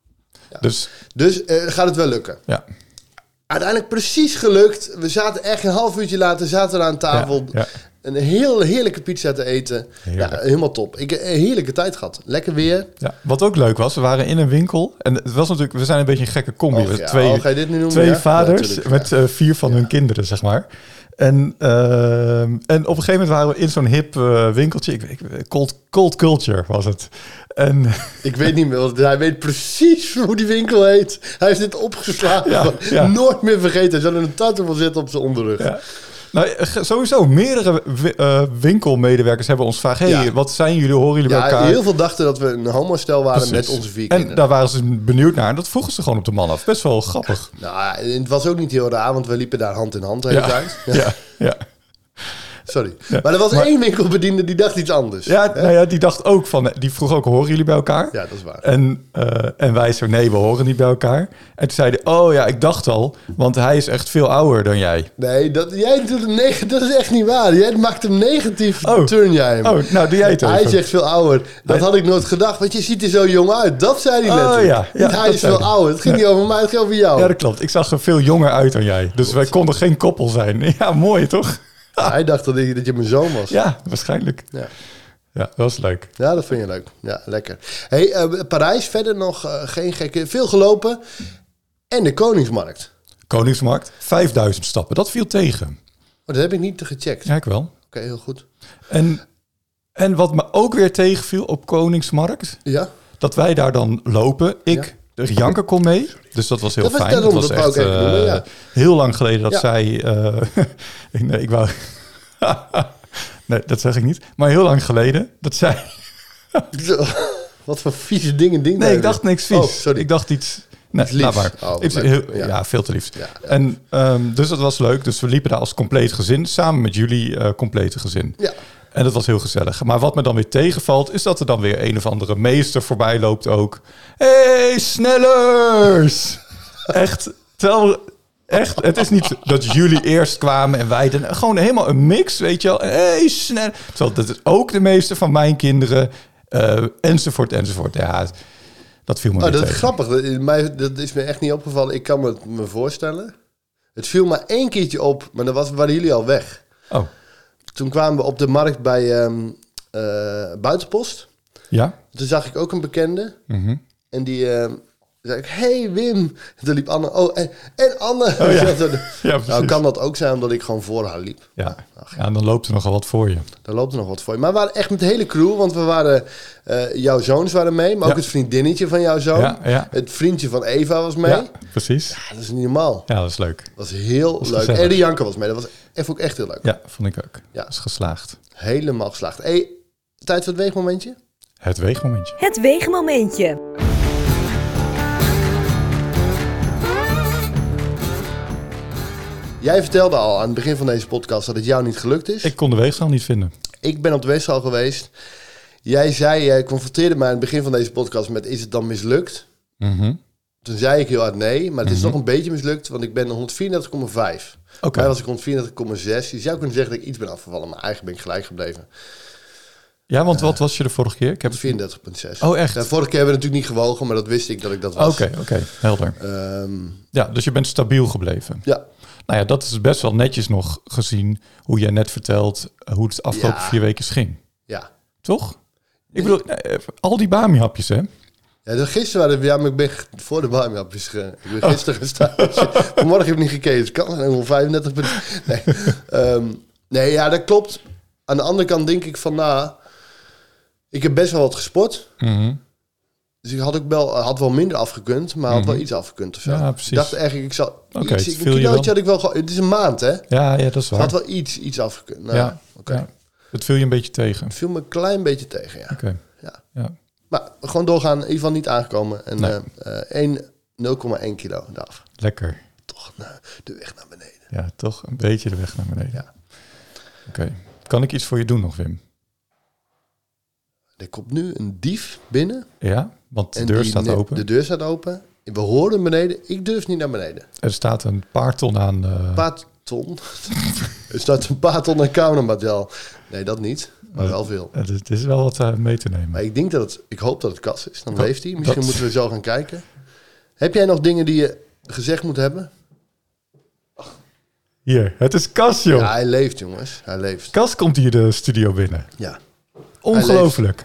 Speaker 1: Dus
Speaker 2: Dus eh, gaat het wel lukken.
Speaker 1: ja.
Speaker 2: Uiteindelijk precies gelukt. We zaten echt een half uurtje later zaten we aan tafel.
Speaker 1: Ja, ja.
Speaker 2: Een heel heerlijke pizza te eten.
Speaker 1: Heerlijk.
Speaker 2: Ja, helemaal top. Ik heb een heerlijke tijd gehad. Lekker weer.
Speaker 1: Ja, wat ook leuk was, we waren in een winkel. En het was natuurlijk, we zijn een beetje een gekke combi.
Speaker 2: Och,
Speaker 1: We
Speaker 2: ja.
Speaker 1: twee
Speaker 2: Oh, ga je dit nu noemen?
Speaker 1: twee
Speaker 2: Ja?
Speaker 1: vaders
Speaker 2: Ja, natuurlijk,
Speaker 1: met
Speaker 2: ja.
Speaker 1: eh, vier van hun kinderen, zeg maar. En, ehm, en op een gegeven moment waren we in zo'n hip eh, winkeltje. Ik, ik, cold, cold Culture was het. En
Speaker 2: Ik weet niet meer, want hij weet precies hoe die winkel heet. Hij heeft dit opgeslagen.
Speaker 1: Ja, ja.
Speaker 2: Nooit meer vergeten. Hij zou er een tattoo van zetten op zijn onderrug.
Speaker 1: ja. Nou, eh, sowieso, meerdere wi- eh, winkelmedewerkers hebben ons gevraagd... hey,
Speaker 2: Ja.
Speaker 1: wat zijn jullie, horen jullie bij
Speaker 2: Ja,
Speaker 1: elkaar?
Speaker 2: heel veel dachten dat we een homostel waren
Speaker 1: Precies.
Speaker 2: met onze vier
Speaker 1: En
Speaker 2: kinderen.
Speaker 1: daar waren ze benieuwd naar. En dat vroegen ze gewoon op de man af. Best wel grappig.
Speaker 2: Nou, en het was ook niet heel raar, want we liepen daar hand in hand de hele
Speaker 1: Ja,
Speaker 2: tijd. Ja,
Speaker 1: ja, ja.
Speaker 2: Sorry. Maar er was
Speaker 1: Maar-
Speaker 2: één winkelbediende die dacht iets anders.
Speaker 1: Ja, nou ja, die dacht ook van... Die vroeg ook, horen jullie bij elkaar?
Speaker 2: Ja, dat is waar.
Speaker 1: En, eh, en wij zo, nee, we horen niet bij elkaar. En toen zeiden, oh ja, ik dacht al, want hij is echt veel ouder dan jij.
Speaker 2: Nee, dat, jij doet het neg- dat is echt niet waar. Jij maakt hem negatief,
Speaker 1: Oh.
Speaker 2: turn jij hem.
Speaker 1: Oh, nou doe jij het
Speaker 2: Hij
Speaker 1: even.
Speaker 2: is echt veel ouder. Dat
Speaker 1: Hij-
Speaker 2: had ik nooit gedacht, want je ziet er zo jong uit. Dat zei hij
Speaker 1: Oh,
Speaker 2: letterlijk.
Speaker 1: ja, ja,
Speaker 2: Niet hij
Speaker 1: dat
Speaker 2: is
Speaker 1: zei
Speaker 2: veel
Speaker 1: hij.
Speaker 2: ouder. Het ging niet over mij, het ging over jou.
Speaker 1: Ja, dat klopt. Ik zag er veel jonger uit dan jij. Dus wij konden geen koppel zijn. Ja, mooi toch?
Speaker 2: Hij dacht dat, ik, dat je mijn zoon was.
Speaker 1: Ja, waarschijnlijk.
Speaker 2: Ja.
Speaker 1: Ja, dat was leuk.
Speaker 2: Ja, dat vind je leuk. Ja, lekker. Hey, eh, Parijs, verder nog eh, geen gekke... Veel gelopen. En de Koningsmarkt.
Speaker 1: Koningsmarkt, vijfduizend stappen. Dat viel tegen.
Speaker 2: Maar dat heb ik niet gecheckt.
Speaker 1: Ja, ik wel.
Speaker 2: Oké, heel goed.
Speaker 1: En, en wat me ook weer tegenviel op Koningsmarkt...
Speaker 2: Ja?
Speaker 1: dat wij daar dan lopen. Ik, de Janke kon mee. Dus dat was heel
Speaker 2: Dat was
Speaker 1: fijn.
Speaker 2: daarom,
Speaker 1: dat was
Speaker 2: dat wou
Speaker 1: echt
Speaker 2: ik even noemen,
Speaker 1: eh,
Speaker 2: ja.
Speaker 1: heel lang geleden dat
Speaker 2: Ja.
Speaker 1: zij... eh, ik, nee, ik wou... nee, dat zeg ik niet. Maar heel lang geleden dat zij...
Speaker 2: Zo, wat voor vieze dingen ding
Speaker 1: Nee,
Speaker 2: daar
Speaker 1: ik dacht
Speaker 2: weer.
Speaker 1: niks vies.
Speaker 2: Oh, sorry.
Speaker 1: Ik dacht iets... Nee,
Speaker 2: Iets liefs.
Speaker 1: laat maar.
Speaker 2: Oh, wat
Speaker 1: Iets
Speaker 2: leuk.
Speaker 1: heel-
Speaker 2: Ja.
Speaker 1: ja. veel te lief.
Speaker 2: Ja, ja.
Speaker 1: En, ehm, dus dat was leuk. Dus we liepen daar als compleet gezin. Samen met jullie eh, complete gezin.
Speaker 2: Ja.
Speaker 1: En dat was heel gezellig. Maar wat me dan weer tegenvalt... is dat er dan weer een of andere meester voorbij loopt ook. Hey, snellers! Echt, terwijl... Echt, het is niet dat jullie eerst kwamen en wij... Dan, gewoon helemaal een mix, weet je wel. Hey, snel! Terwijl dat is ook de meester van mijn kinderen... eh, enzovoort, enzovoort. Ja, dat viel me
Speaker 2: Oh,
Speaker 1: weer
Speaker 2: dat is
Speaker 1: tegen.
Speaker 2: grappig. Dat is, mij, dat is me echt niet opgevallen. Ik kan me het me voorstellen. Het viel maar één keertje op, maar dan was, waren jullie al weg.
Speaker 1: Oh,
Speaker 2: Toen kwamen we op de markt bij ehm, eh, Buitenpost.
Speaker 1: ja?
Speaker 2: Toen zag ik ook een bekende.
Speaker 1: Mhm.
Speaker 2: En die ehm, zei ik, hey Wim. En toen liep Anne, oh, en, en Anne.
Speaker 1: Oh, ja.
Speaker 2: Ja,
Speaker 1: precies.
Speaker 2: nou, kan dat ook zijn omdat ik gewoon voor haar liep.
Speaker 1: Ja. Ja, en dan loopt er nogal wat voor je.
Speaker 2: Daar loopt er nog wat voor je. Maar we waren echt met de hele crew, want we waren, eh, jouw zoons waren mee, maar ook
Speaker 1: Ja.
Speaker 2: het vriendinnetje van jouw zoon.
Speaker 1: Ja, ja.
Speaker 2: Het vriendje van Eva was mee.
Speaker 1: Ja,
Speaker 2: Ja,
Speaker 1: precies.
Speaker 2: dat is niet normaal.
Speaker 1: Ja, dat is leuk.
Speaker 2: Dat was heel
Speaker 1: was
Speaker 2: leuk.
Speaker 1: gezellig.
Speaker 2: En de Janke was mee. Dat was even ook echt heel leuk.
Speaker 1: Ja, vond ik ook.
Speaker 2: Ja.
Speaker 1: Dat is geslaagd.
Speaker 2: Helemaal geslaagd. Hey, tijd voor het weegmomentje?
Speaker 1: Het weegmomentje.
Speaker 3: Het weegmomentje.
Speaker 2: Jij vertelde al aan het begin van deze podcast dat het jou niet gelukt is.
Speaker 1: Ik kon de weegschaal niet vinden.
Speaker 2: Ik ben op de weegschaal geweest. Jij zei, jij confronteerde mij aan het begin van deze podcast met, is het dan mislukt?
Speaker 1: Mm-hmm.
Speaker 2: Toen zei ik heel hard nee, maar het is
Speaker 1: Mm-hmm.
Speaker 2: nog een beetje mislukt, want ik ben honderdvierendertig komma vijf.
Speaker 1: Oké.
Speaker 2: Bij was ik honderdvierendertig komma zes. Je zou kunnen zeggen dat ik iets ben afgevallen, maar eigenlijk ben ik gelijk gebleven.
Speaker 1: Ja, want wat was je de vorige keer? Ik heb...
Speaker 2: vierendertig komma zes.
Speaker 1: Oh, echt?
Speaker 2: De vorige keer hebben we natuurlijk niet gewogen, maar dat wist ik dat ik dat was.
Speaker 1: Oké, oké, helder.
Speaker 2: Ehm,
Speaker 1: Ja, dus je bent stabiel gebleven.
Speaker 2: ja.
Speaker 1: Nou ja, dat is best wel netjes nog gezien hoe jij net vertelt uh, hoe het de afgelopen
Speaker 2: Ja.
Speaker 1: vier weken ging.
Speaker 2: Ja.
Speaker 1: Toch? Ik bedoel, eh, al die Bami-hapjes, hè?
Speaker 2: Ja, dat gisteren waren we, ja, maar ik ben g- voor de warming-upjes ge, ik ben gisteren gestaan. Vanmorgen heb ik niet gekeken, dus het kan helemaal vijfendertig punten. Nee. Ehm, nee, ja, dat klopt. Aan de andere kant denk ik van, nou, ik heb best wel wat gesport.
Speaker 1: Mm-hmm.
Speaker 2: Dus ik had ook wel, had wel minder afgekund, maar had wel iets afgekund of zo.
Speaker 1: Ja, precies.
Speaker 2: Ik dacht eigenlijk, ik zal
Speaker 1: Oké,
Speaker 2: iets,
Speaker 1: het
Speaker 2: een
Speaker 1: viel je
Speaker 2: kilootje
Speaker 1: wel.
Speaker 2: had ik wel, ge- het is een maand, hè?
Speaker 1: Ja, ja, dat is
Speaker 2: Het
Speaker 1: waar.
Speaker 2: had wel iets, iets afgekund. Nou,
Speaker 1: ja,
Speaker 2: oké.
Speaker 1: ja, het viel je een beetje tegen.
Speaker 2: Het viel me een klein beetje tegen, ja.
Speaker 1: Oké,
Speaker 2: ja.
Speaker 1: ja.
Speaker 2: Maar gewoon doorgaan, in ieder geval niet aangekomen. En
Speaker 1: Nee.
Speaker 2: eh, eh, één nul komma één kilo eraf.
Speaker 1: Lekker.
Speaker 2: Toch nou, de weg naar beneden.
Speaker 1: Ja, toch een beetje de weg naar beneden.
Speaker 2: Ja.
Speaker 1: Oké. Kan ik iets voor je doen nog, Wim?
Speaker 2: Er komt nu een dief binnen.
Speaker 1: Ja, want de
Speaker 2: en
Speaker 1: deur
Speaker 2: die
Speaker 1: staat
Speaker 2: ne-
Speaker 1: open.
Speaker 2: De deur staat open. We horen hem beneden. Ik durf niet naar beneden.
Speaker 1: Er staat een paar ton aan... uh,
Speaker 2: Een paar ton. Er staat een paar ton aan countermateriaal. Nee, dat niet. Maar wel veel.
Speaker 1: Het is, het is wel wat uh, mee te nemen.
Speaker 2: Maar ik denk dat het... Ik hoop dat het Cas is. Dan
Speaker 1: Dat-
Speaker 2: leeft hij. Misschien
Speaker 1: dat-
Speaker 2: moeten we zo gaan kijken. Heb jij nog dingen die je gezegd moet hebben?
Speaker 1: Hier, het is Cas, joh.
Speaker 2: Ja, hij leeft, jongens. Hij leeft.
Speaker 1: Cas komt hier de studio binnen.
Speaker 2: Ja.
Speaker 1: Ongelooflijk.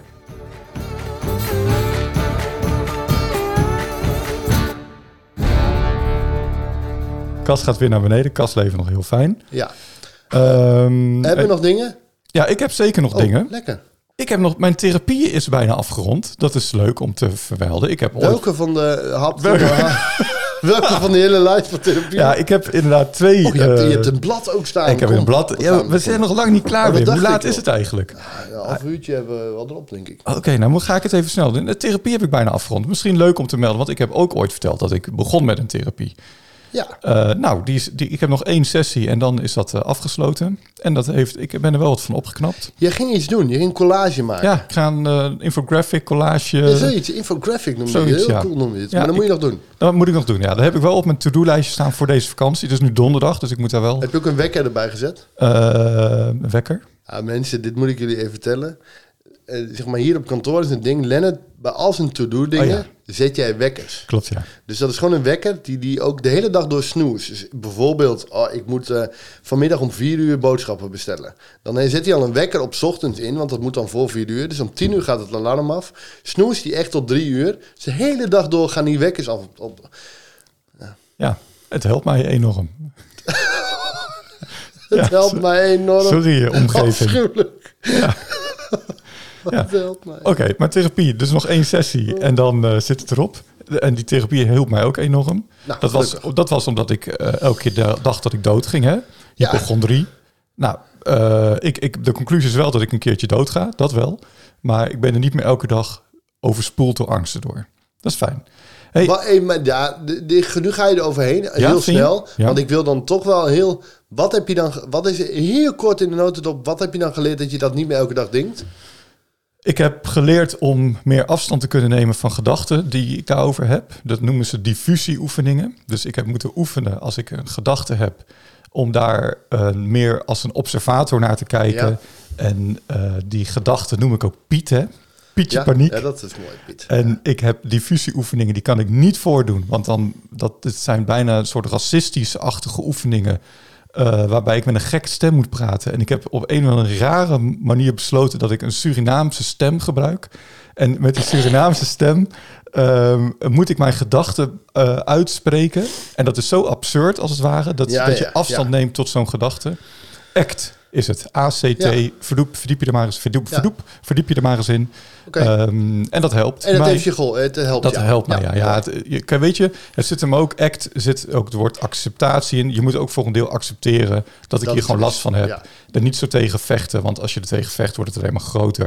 Speaker 1: Cas gaat weer naar beneden. Cas leven nog heel fijn.
Speaker 2: Ja.
Speaker 1: Ehm,
Speaker 2: Hebben we
Speaker 1: eh,
Speaker 2: nog dingen?
Speaker 1: Ja, ik heb zeker nog
Speaker 2: Oh,
Speaker 1: dingen.
Speaker 2: lekker.
Speaker 1: Ik heb nog, mijn therapie is bijna afgerond. Dat is leuk om te vermelden. Ik heb ooit,
Speaker 2: Welke van de hap...
Speaker 1: Welke?
Speaker 2: Welke van de hele lijst van therapie?
Speaker 1: ja, ik heb inderdaad twee.
Speaker 2: Oh, je, hebt, je
Speaker 1: eh,
Speaker 2: hebt een blad ook staan.
Speaker 1: ik heb
Speaker 2: Kom,
Speaker 1: een blad.
Speaker 2: we
Speaker 1: Ja,
Speaker 2: gaan-
Speaker 1: we zijn nog lang niet klaar
Speaker 2: Oh, dat
Speaker 1: weer. Hoe
Speaker 2: dacht
Speaker 1: laat
Speaker 2: ik
Speaker 1: is
Speaker 2: al.
Speaker 1: het eigenlijk?
Speaker 2: Een half uurtje hebben we wel erop, denk ik.
Speaker 1: Oké, nou ga ik het even snel doen. De therapie heb ik bijna afgerond. Misschien leuk om te melden, want ik heb ook ooit verteld dat ik begon met een therapie.
Speaker 2: Ja.
Speaker 1: Uh, nou, die is, die, ik heb nog één sessie en dan is dat uh, afgesloten. En dat heeft, ik ben er wel wat van opgeknapt.
Speaker 2: Je ging iets doen. Je ging collage maken.
Speaker 1: Ja, ik ga een uh, infographic, collage.
Speaker 2: Ja, zoiets. Infographic noemde je het.
Speaker 1: Zoiets,
Speaker 2: Heel
Speaker 1: ja.
Speaker 2: cool noemde je het.
Speaker 1: Ja,
Speaker 2: maar dat moet je
Speaker 1: ik-
Speaker 2: nog doen.
Speaker 1: Dat moet ik nog doen, ja. Dat heb ik wel op mijn to-do-lijstje staan voor deze vakantie. Het is nu donderdag, dus ik moet daar wel...
Speaker 2: Heb je ook een wekker erbij gezet?
Speaker 1: Uh, een wekker.
Speaker 2: Ja, mensen, dit moet ik jullie even vertellen. Eh, zeg maar, hier op kantoor is een ding. Lennart, bij al zijn to-do dingen,
Speaker 1: Oh ja.
Speaker 2: zet jij wekkers.
Speaker 1: Klopt, ja.
Speaker 2: Dus dat is gewoon een wekker die, die ook de hele dag door snoest. Dus bijvoorbeeld, oh, ik moet uh, vanmiddag om vier uur boodschappen bestellen. Dan uh, zet hij al een wekker op 's ochtends in, want dat moet dan voor vier uur. Dus om tien uur gaat het alarm af. Snoest hij echt tot drie uur. Dus de hele dag door gaan die wekkers af. Op, op.
Speaker 1: Ja, het helpt mij enorm.
Speaker 2: Het
Speaker 1: Ja,
Speaker 2: helpt
Speaker 1: so-
Speaker 2: mij enorm.
Speaker 1: Sorry, uh, omgeving.
Speaker 2: Afschuwelijk.
Speaker 1: Ja. Ja.
Speaker 2: Het helpt mij.
Speaker 1: Oké, okay, maar therapie, dus nog één sessie en dan uh, zit het erop. En die therapie hielp mij ook enorm.
Speaker 2: Nou,
Speaker 1: dat, was,
Speaker 2: gelukkig.
Speaker 1: dat was omdat ik uh, elke keer de- dacht dat ik dood ging, hè?
Speaker 2: Ja.
Speaker 1: Hypochondrie. Nou, uh, ik, ik, de conclusie is wel dat ik een keertje dood ga, dat wel. Maar ik ben er niet meer elke dag overspoeld door angsten door. Dat is fijn. Hey,
Speaker 2: Maar, hey, maar ja, de, de, nu ga je er overheen, heel
Speaker 1: vind je?
Speaker 2: snel.
Speaker 1: Ja.
Speaker 2: Want ik wil dan toch wel heel... Wat heb je dan... ge- Wat is heel kort in de notendop? Wat heb je dan geleerd dat je dat niet meer elke dag denkt?
Speaker 1: Ik heb geleerd om meer afstand te kunnen nemen van gedachten die ik daarover heb. Dat noemen ze diffusieoefeningen. Dus ik heb moeten oefenen als ik een gedachte heb, om daar uh, meer als een observator naar te kijken.
Speaker 2: Ja.
Speaker 1: En uh, die gedachten noem ik ook Piet, hè? Pietje
Speaker 2: Ja,
Speaker 1: paniek.
Speaker 2: ja, dat is mooi, Piet.
Speaker 1: En ik heb diffusieoefeningen, die kan ik niet voordoen. Want dan, dat, het zijn bijna een soort racistisch-achtige oefeningen. Uh, waarbij ik met een gekke stem moet praten. En ik heb op een of andere rare manier besloten dat ik een Surinaamse stem gebruik. En met die Surinaamse stem uh, moet ik mijn gedachten uh, uitspreken. En dat is zo absurd als het ware, dat,
Speaker 2: Ja,
Speaker 1: dat je
Speaker 2: ja,
Speaker 1: afstand
Speaker 2: ja.
Speaker 1: neemt tot zo'n gedachte. Act is het. A C T.
Speaker 2: Ja.
Speaker 1: Verdoep, verdiep je er maar eens, verdoep,
Speaker 2: Ja.
Speaker 1: verdoep, verdiep je er maar eens in.
Speaker 2: Oké.
Speaker 1: Um, en dat helpt.
Speaker 2: En dat
Speaker 1: mij.
Speaker 2: heeft je geholpen. Het helpt
Speaker 1: Dat
Speaker 2: jou.
Speaker 1: helpt mij, ja. ja het, je, kijk, weet je, het zit hem ook, act, zit ook het woord acceptatie in. Je moet ook voor een deel accepteren dat ik
Speaker 2: Dat
Speaker 1: hier
Speaker 2: is
Speaker 1: gewoon
Speaker 2: het.
Speaker 1: last van heb.
Speaker 2: Ja.
Speaker 1: Er niet zo tegen vechten, want als je er tegen vecht, wordt het alleen maar groter.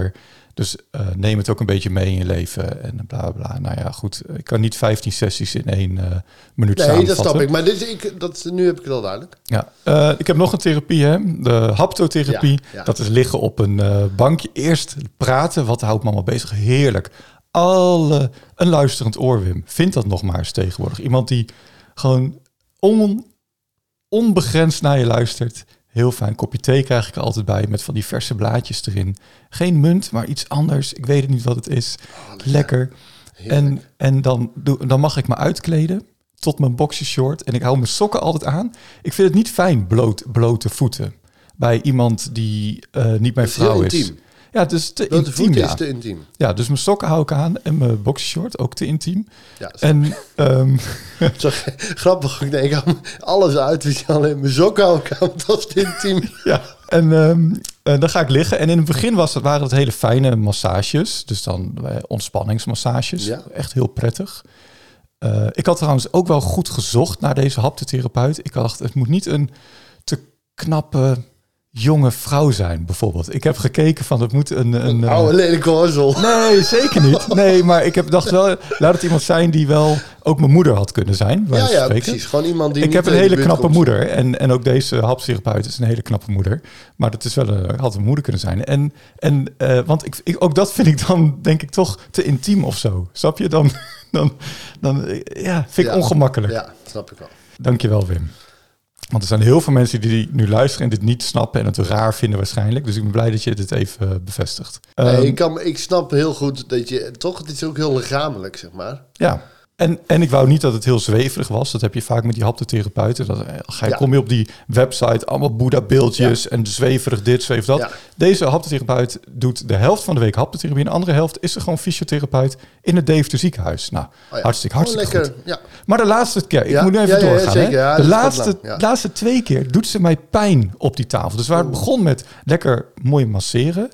Speaker 1: Dus uh, neem het ook een beetje mee in je leven en bla bla bla. Nou ja, goed. Ik kan niet vijftien sessies in één uh, minuut
Speaker 2: nee,
Speaker 1: samenvatten.
Speaker 2: Nee, dat snap ik. Maar dit, ik, dat, nu heb ik het al duidelijk.
Speaker 1: Ja, uh, ik heb nog een therapie, hè? De haptotherapie. Ja, ja. Dat is liggen op een uh, bankje. Eerst praten. Wat houdt me allemaal bezig? Heerlijk. Alle, een luisterend oor, Wim. Vind dat nog maar eens tegenwoordig. Iemand die gewoon on, onbegrensd naar je luistert. Heel fijn. Kopje thee krijg ik er altijd bij met van die verse blaadjes erin. Geen munt, maar iets anders. Ik weet het niet wat het is. Oh, lekker. En, en dan, dan mag ik me uitkleden tot mijn boxershort. En ik hou mijn sokken altijd aan. Ik vind het niet fijn, bloot, blote voeten. Bij iemand die uh, niet mijn vrouw is.
Speaker 2: Intiem.
Speaker 1: Ja, het is te
Speaker 2: blote
Speaker 1: intiem.
Speaker 2: voeten
Speaker 1: Ja.
Speaker 2: is te intiem.
Speaker 1: Ja, dus mijn sokken hou ik aan. En mijn boxershort, ook te intiem.
Speaker 2: Ja,
Speaker 1: en um,
Speaker 2: zo grappig. Ik denk, alles uit. Dus alleen mijn sokken hou ik aan. Dat is te intiem.
Speaker 1: Ja, en um, uh, dan ga ik liggen. En in het begin was het, waren het hele fijne massages. Dus dan uh, ontspanningsmassages. Ja. Echt heel prettig. Uh, ik had trouwens ook wel goed gezocht naar deze haptotherapeut. Ik dacht, het moet niet een te knappe jonge vrouw zijn, bijvoorbeeld. Ik heb gekeken van, het moet een... een
Speaker 2: oude lelijke horzel.
Speaker 1: Nee, zeker niet. Nee, maar ik heb dacht wel, laat het iemand zijn die wel ook mijn moeder had kunnen zijn.
Speaker 2: Ja, ja, precies. Gewoon iemand die
Speaker 1: Ik heb een hele knappe komt. moeder. En, en ook deze haptherapeut is een hele knappe moeder. Maar dat is wel een, had een moeder kunnen zijn. En, en uh, want ik, ik, ook dat vind ik dan, denk ik, toch te intiem of zo. Snap je? Dan, dan, dan ja, vind ik
Speaker 2: ja.
Speaker 1: ongemakkelijk.
Speaker 2: Ja, snap ik wel.
Speaker 1: Dankjewel, Wim. Want er zijn heel veel mensen die nu luisteren en dit niet snappen en het raar vinden waarschijnlijk. Dus ik ben blij dat je dit even bevestigt.
Speaker 2: Nee,
Speaker 1: um,
Speaker 2: ik, kan, ik snap heel goed dat je... Toch, het is ook heel lichamelijk, zeg maar.
Speaker 1: Ja, en, en ik wou niet dat het heel zweverig was. Dat heb je vaak met die haptotherapeuten. Dat ga je, ja. Kom je op die website, allemaal Boeddha-beeldjes ja. en zweverig dit, zweverig dat. Ja. Deze haptotherapeut doet de helft van de week haptotherapie. En de andere helft is er gewoon fysiotherapeut in het Deventer ziekenhuis. Nou, oh ja. hartstikke, hartstikke
Speaker 2: lekker,
Speaker 1: goed.
Speaker 2: Ja.
Speaker 1: Maar de laatste keer, ik
Speaker 2: ja?
Speaker 1: moet nu even
Speaker 2: ja, ja,
Speaker 1: doorgaan.
Speaker 2: Ja,
Speaker 1: hè?
Speaker 2: ja,
Speaker 1: de laatste, ja. laatste twee keer doet ze mij pijn op die tafel. Dus waar het begon met lekker mooi masseren...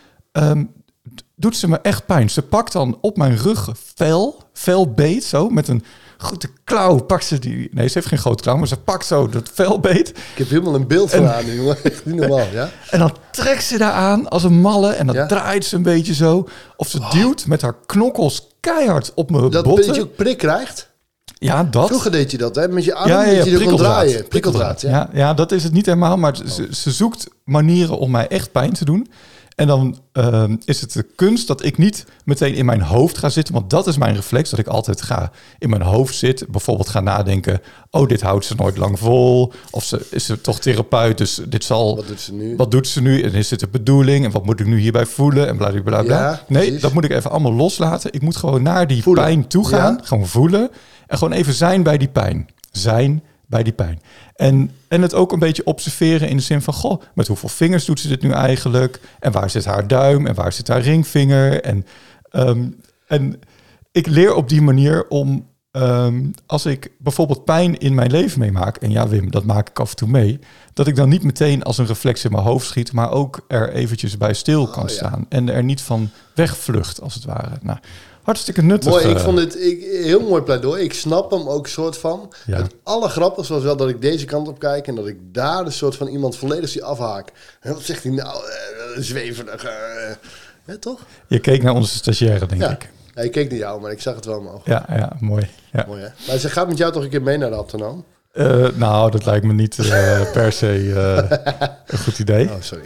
Speaker 1: Um, doet ze me echt pijn. Ze pakt dan op mijn rug vel, velbeet, zo, met een grote klauw. Pakt ze die... Nee, ze heeft geen grote klauw, maar ze pakt zo dat velbeet.
Speaker 2: Ik heb helemaal een beeld van haar nu, jongen. Echt niet normaal, ja?
Speaker 1: En dan trekt ze daar aan als een malle en dan ja? draait ze een beetje zo. Of ze oh. duwt met haar knokkels keihard op mijn
Speaker 2: dat
Speaker 1: botten.
Speaker 2: Dat je ook prik krijgt?
Speaker 1: Ja, dat.
Speaker 2: Vroeger deed je dat, hè? Met je arm
Speaker 1: ja, ja, ja,
Speaker 2: dat je er kon draaien.
Speaker 1: Prikkeldraad,
Speaker 2: prikkeldraad ja.
Speaker 1: Ja, ja, dat is het niet helemaal, maar
Speaker 2: oh.
Speaker 1: ze, ze zoekt manieren om mij echt pijn te doen. En dan uh, is het de kunst dat ik niet meteen in mijn hoofd ga zitten. Want dat is mijn reflex, dat ik altijd ga in mijn hoofd zit. Bijvoorbeeld ga nadenken, oh, dit houdt ze nooit lang vol. Of ze is ze toch therapeut, dus dit zal...
Speaker 2: Wat doet ze nu?
Speaker 1: Wat doet ze nu? En is dit de bedoeling? En wat moet ik nu hierbij voelen? En bla, bla, bla, bla.
Speaker 2: Ja,
Speaker 1: nee,
Speaker 2: precies.
Speaker 1: dat moet ik even allemaal loslaten. Ik moet gewoon naar die
Speaker 2: voelen.
Speaker 1: pijn toe gaan.
Speaker 2: Ja.
Speaker 1: Gewoon voelen. En gewoon even zijn bij die pijn. Zijn bij die pijn. En, en het ook een beetje observeren in de zin van... goh, met hoeveel vingers doet ze dit nu eigenlijk? En waar zit haar duim? En waar zit haar ringvinger? En, um, en ik leer op die manier om... Um, als ik bijvoorbeeld pijn in mijn leven meemaak... en ja, Wim, dat maak ik af en toe mee... dat ik dan niet meteen als een reflex in mijn hoofd schiet... maar ook er eventjes bij stil kan oh, ja. staan. En er niet van wegvlucht, als het ware. Nou, hartstikke nuttig.
Speaker 2: Mooi, ik vond het ik, heel mooi pleidooi. Ik snap hem ook soort van. Ja. Het allergrappigste was wel dat ik deze kant op kijk... en dat ik daar een soort van iemand volledig zie afhaken. En wat zegt hij nou? Uh, zweverig. Uh, ja, toch?
Speaker 1: Je keek naar onze stagiaire, denk
Speaker 2: ja.
Speaker 1: ik.
Speaker 2: Ja, ik keek naar jou, maar ik zag het wel omhoog.
Speaker 1: Ja, ja, mooi. Ja.
Speaker 2: mooi hè? Maar ze gaat met jou toch een keer mee naar de Aptonoom?
Speaker 1: Uh, nou, dat lijkt me niet uh, per se uh, een goed idee.
Speaker 2: Oh, sorry.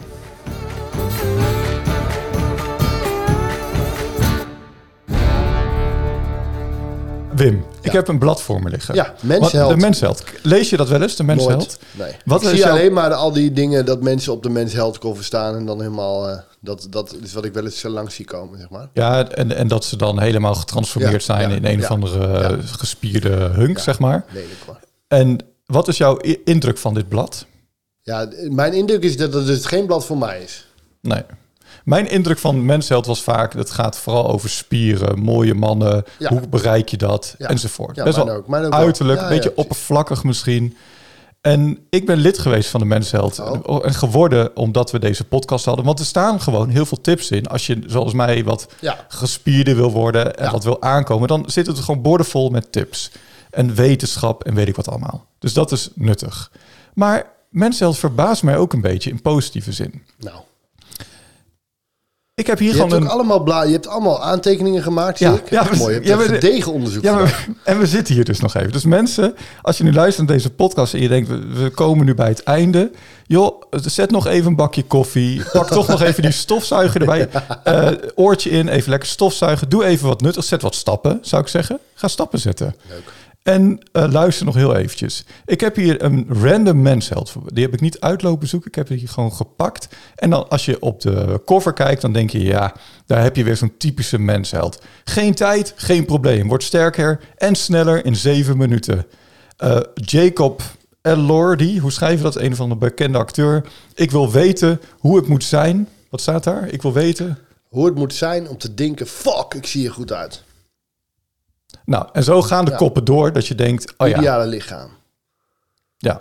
Speaker 1: Wim,
Speaker 2: ja.
Speaker 1: ik heb een blad voor me liggen.
Speaker 2: Ja, Mensheld.
Speaker 1: De Mensheld. Lees je dat wel eens, de Mensheld?
Speaker 2: Nee. Wat ik zie jou... alleen maar de, al die dingen dat mensen op de Mensheld cover staan... en dan helemaal... Uh, dat, dat is wat ik wel eens zo langs zie komen, zeg maar.
Speaker 1: Ja, en, en dat ze dan helemaal getransformeerd ja, zijn... ja, in een ja, of andere ja. gespierde hunk,
Speaker 2: ja,
Speaker 1: zeg maar.
Speaker 2: Lelijk maar.
Speaker 1: En wat is jouw indruk van dit blad?
Speaker 2: Ja, mijn indruk is dat het dus geen blad voor mij is.
Speaker 1: Nee. Mijn indruk van Mensheld was vaak... dat gaat vooral over spieren, mooie mannen... Ja. hoe bereik je dat, ja. enzovoort.
Speaker 2: Ja,
Speaker 1: best wel
Speaker 2: ook, ook
Speaker 1: uiterlijk,
Speaker 2: ja,
Speaker 1: een beetje
Speaker 2: ja,
Speaker 1: oppervlakkig misschien. En ik ben lid geweest van de Mensheld. Oh. En geworden omdat we deze podcast hadden. Want er staan gewoon heel veel tips in. Als je, zoals mij, wat
Speaker 2: ja.
Speaker 1: gespierder wil worden... en ja. wat wil aankomen... dan zit het gewoon boordevol met tips. En wetenschap en weet ik wat allemaal. Dus dat is nuttig. Maar Mensheld verbaast mij ook een beetje in positieve zin.
Speaker 2: Nou...
Speaker 1: Ik heb hier
Speaker 2: Je
Speaker 1: gewoon
Speaker 2: hebt ook
Speaker 1: een...
Speaker 2: allemaal bla- je hebt allemaal aantekeningen gemaakt,
Speaker 1: Ja,
Speaker 2: zie ik.
Speaker 1: ja, we-
Speaker 2: Mooi, je hebt
Speaker 1: ja,
Speaker 2: een
Speaker 1: we-
Speaker 2: gedegen onderzoek
Speaker 1: Ja,
Speaker 2: gedaan.
Speaker 1: maar, en we zitten hier dus nog even. Dus mensen, als je nu luistert naar deze podcast en je denkt, we, we komen nu bij het einde. Joh, zet nog even een bakje koffie. Pak toch nog even die stofzuiger erbij. Uh, oortje in, even lekker stofzuigen. Doe even wat nuttigs. Zet wat stappen, zou ik zeggen. Ga stappen zetten.
Speaker 2: Leuk.
Speaker 1: En uh, luister nog heel eventjes. Ik heb hier een random mensheld. Die heb ik niet uitlopen zoeken. Ik heb die gewoon gepakt. En dan als je op de cover kijkt, dan denk je... ja, daar heb je weer zo'n typische mensheld. Geen tijd, geen probleem. Wordt sterker en sneller in zeven minuten. Uh, Jacob Elordi, hoe schrijf je dat? Een van de bekende acteur. Ik wil weten hoe het moet zijn. Wat staat daar? Ik wil weten...
Speaker 2: Hoe het moet zijn om te denken, fuck, ik zie er goed uit.
Speaker 1: Nou, en zo gaan de
Speaker 2: Ja.
Speaker 1: koppen door dat je denkt... oh ja,
Speaker 2: Ideale lichaam.
Speaker 1: Ja.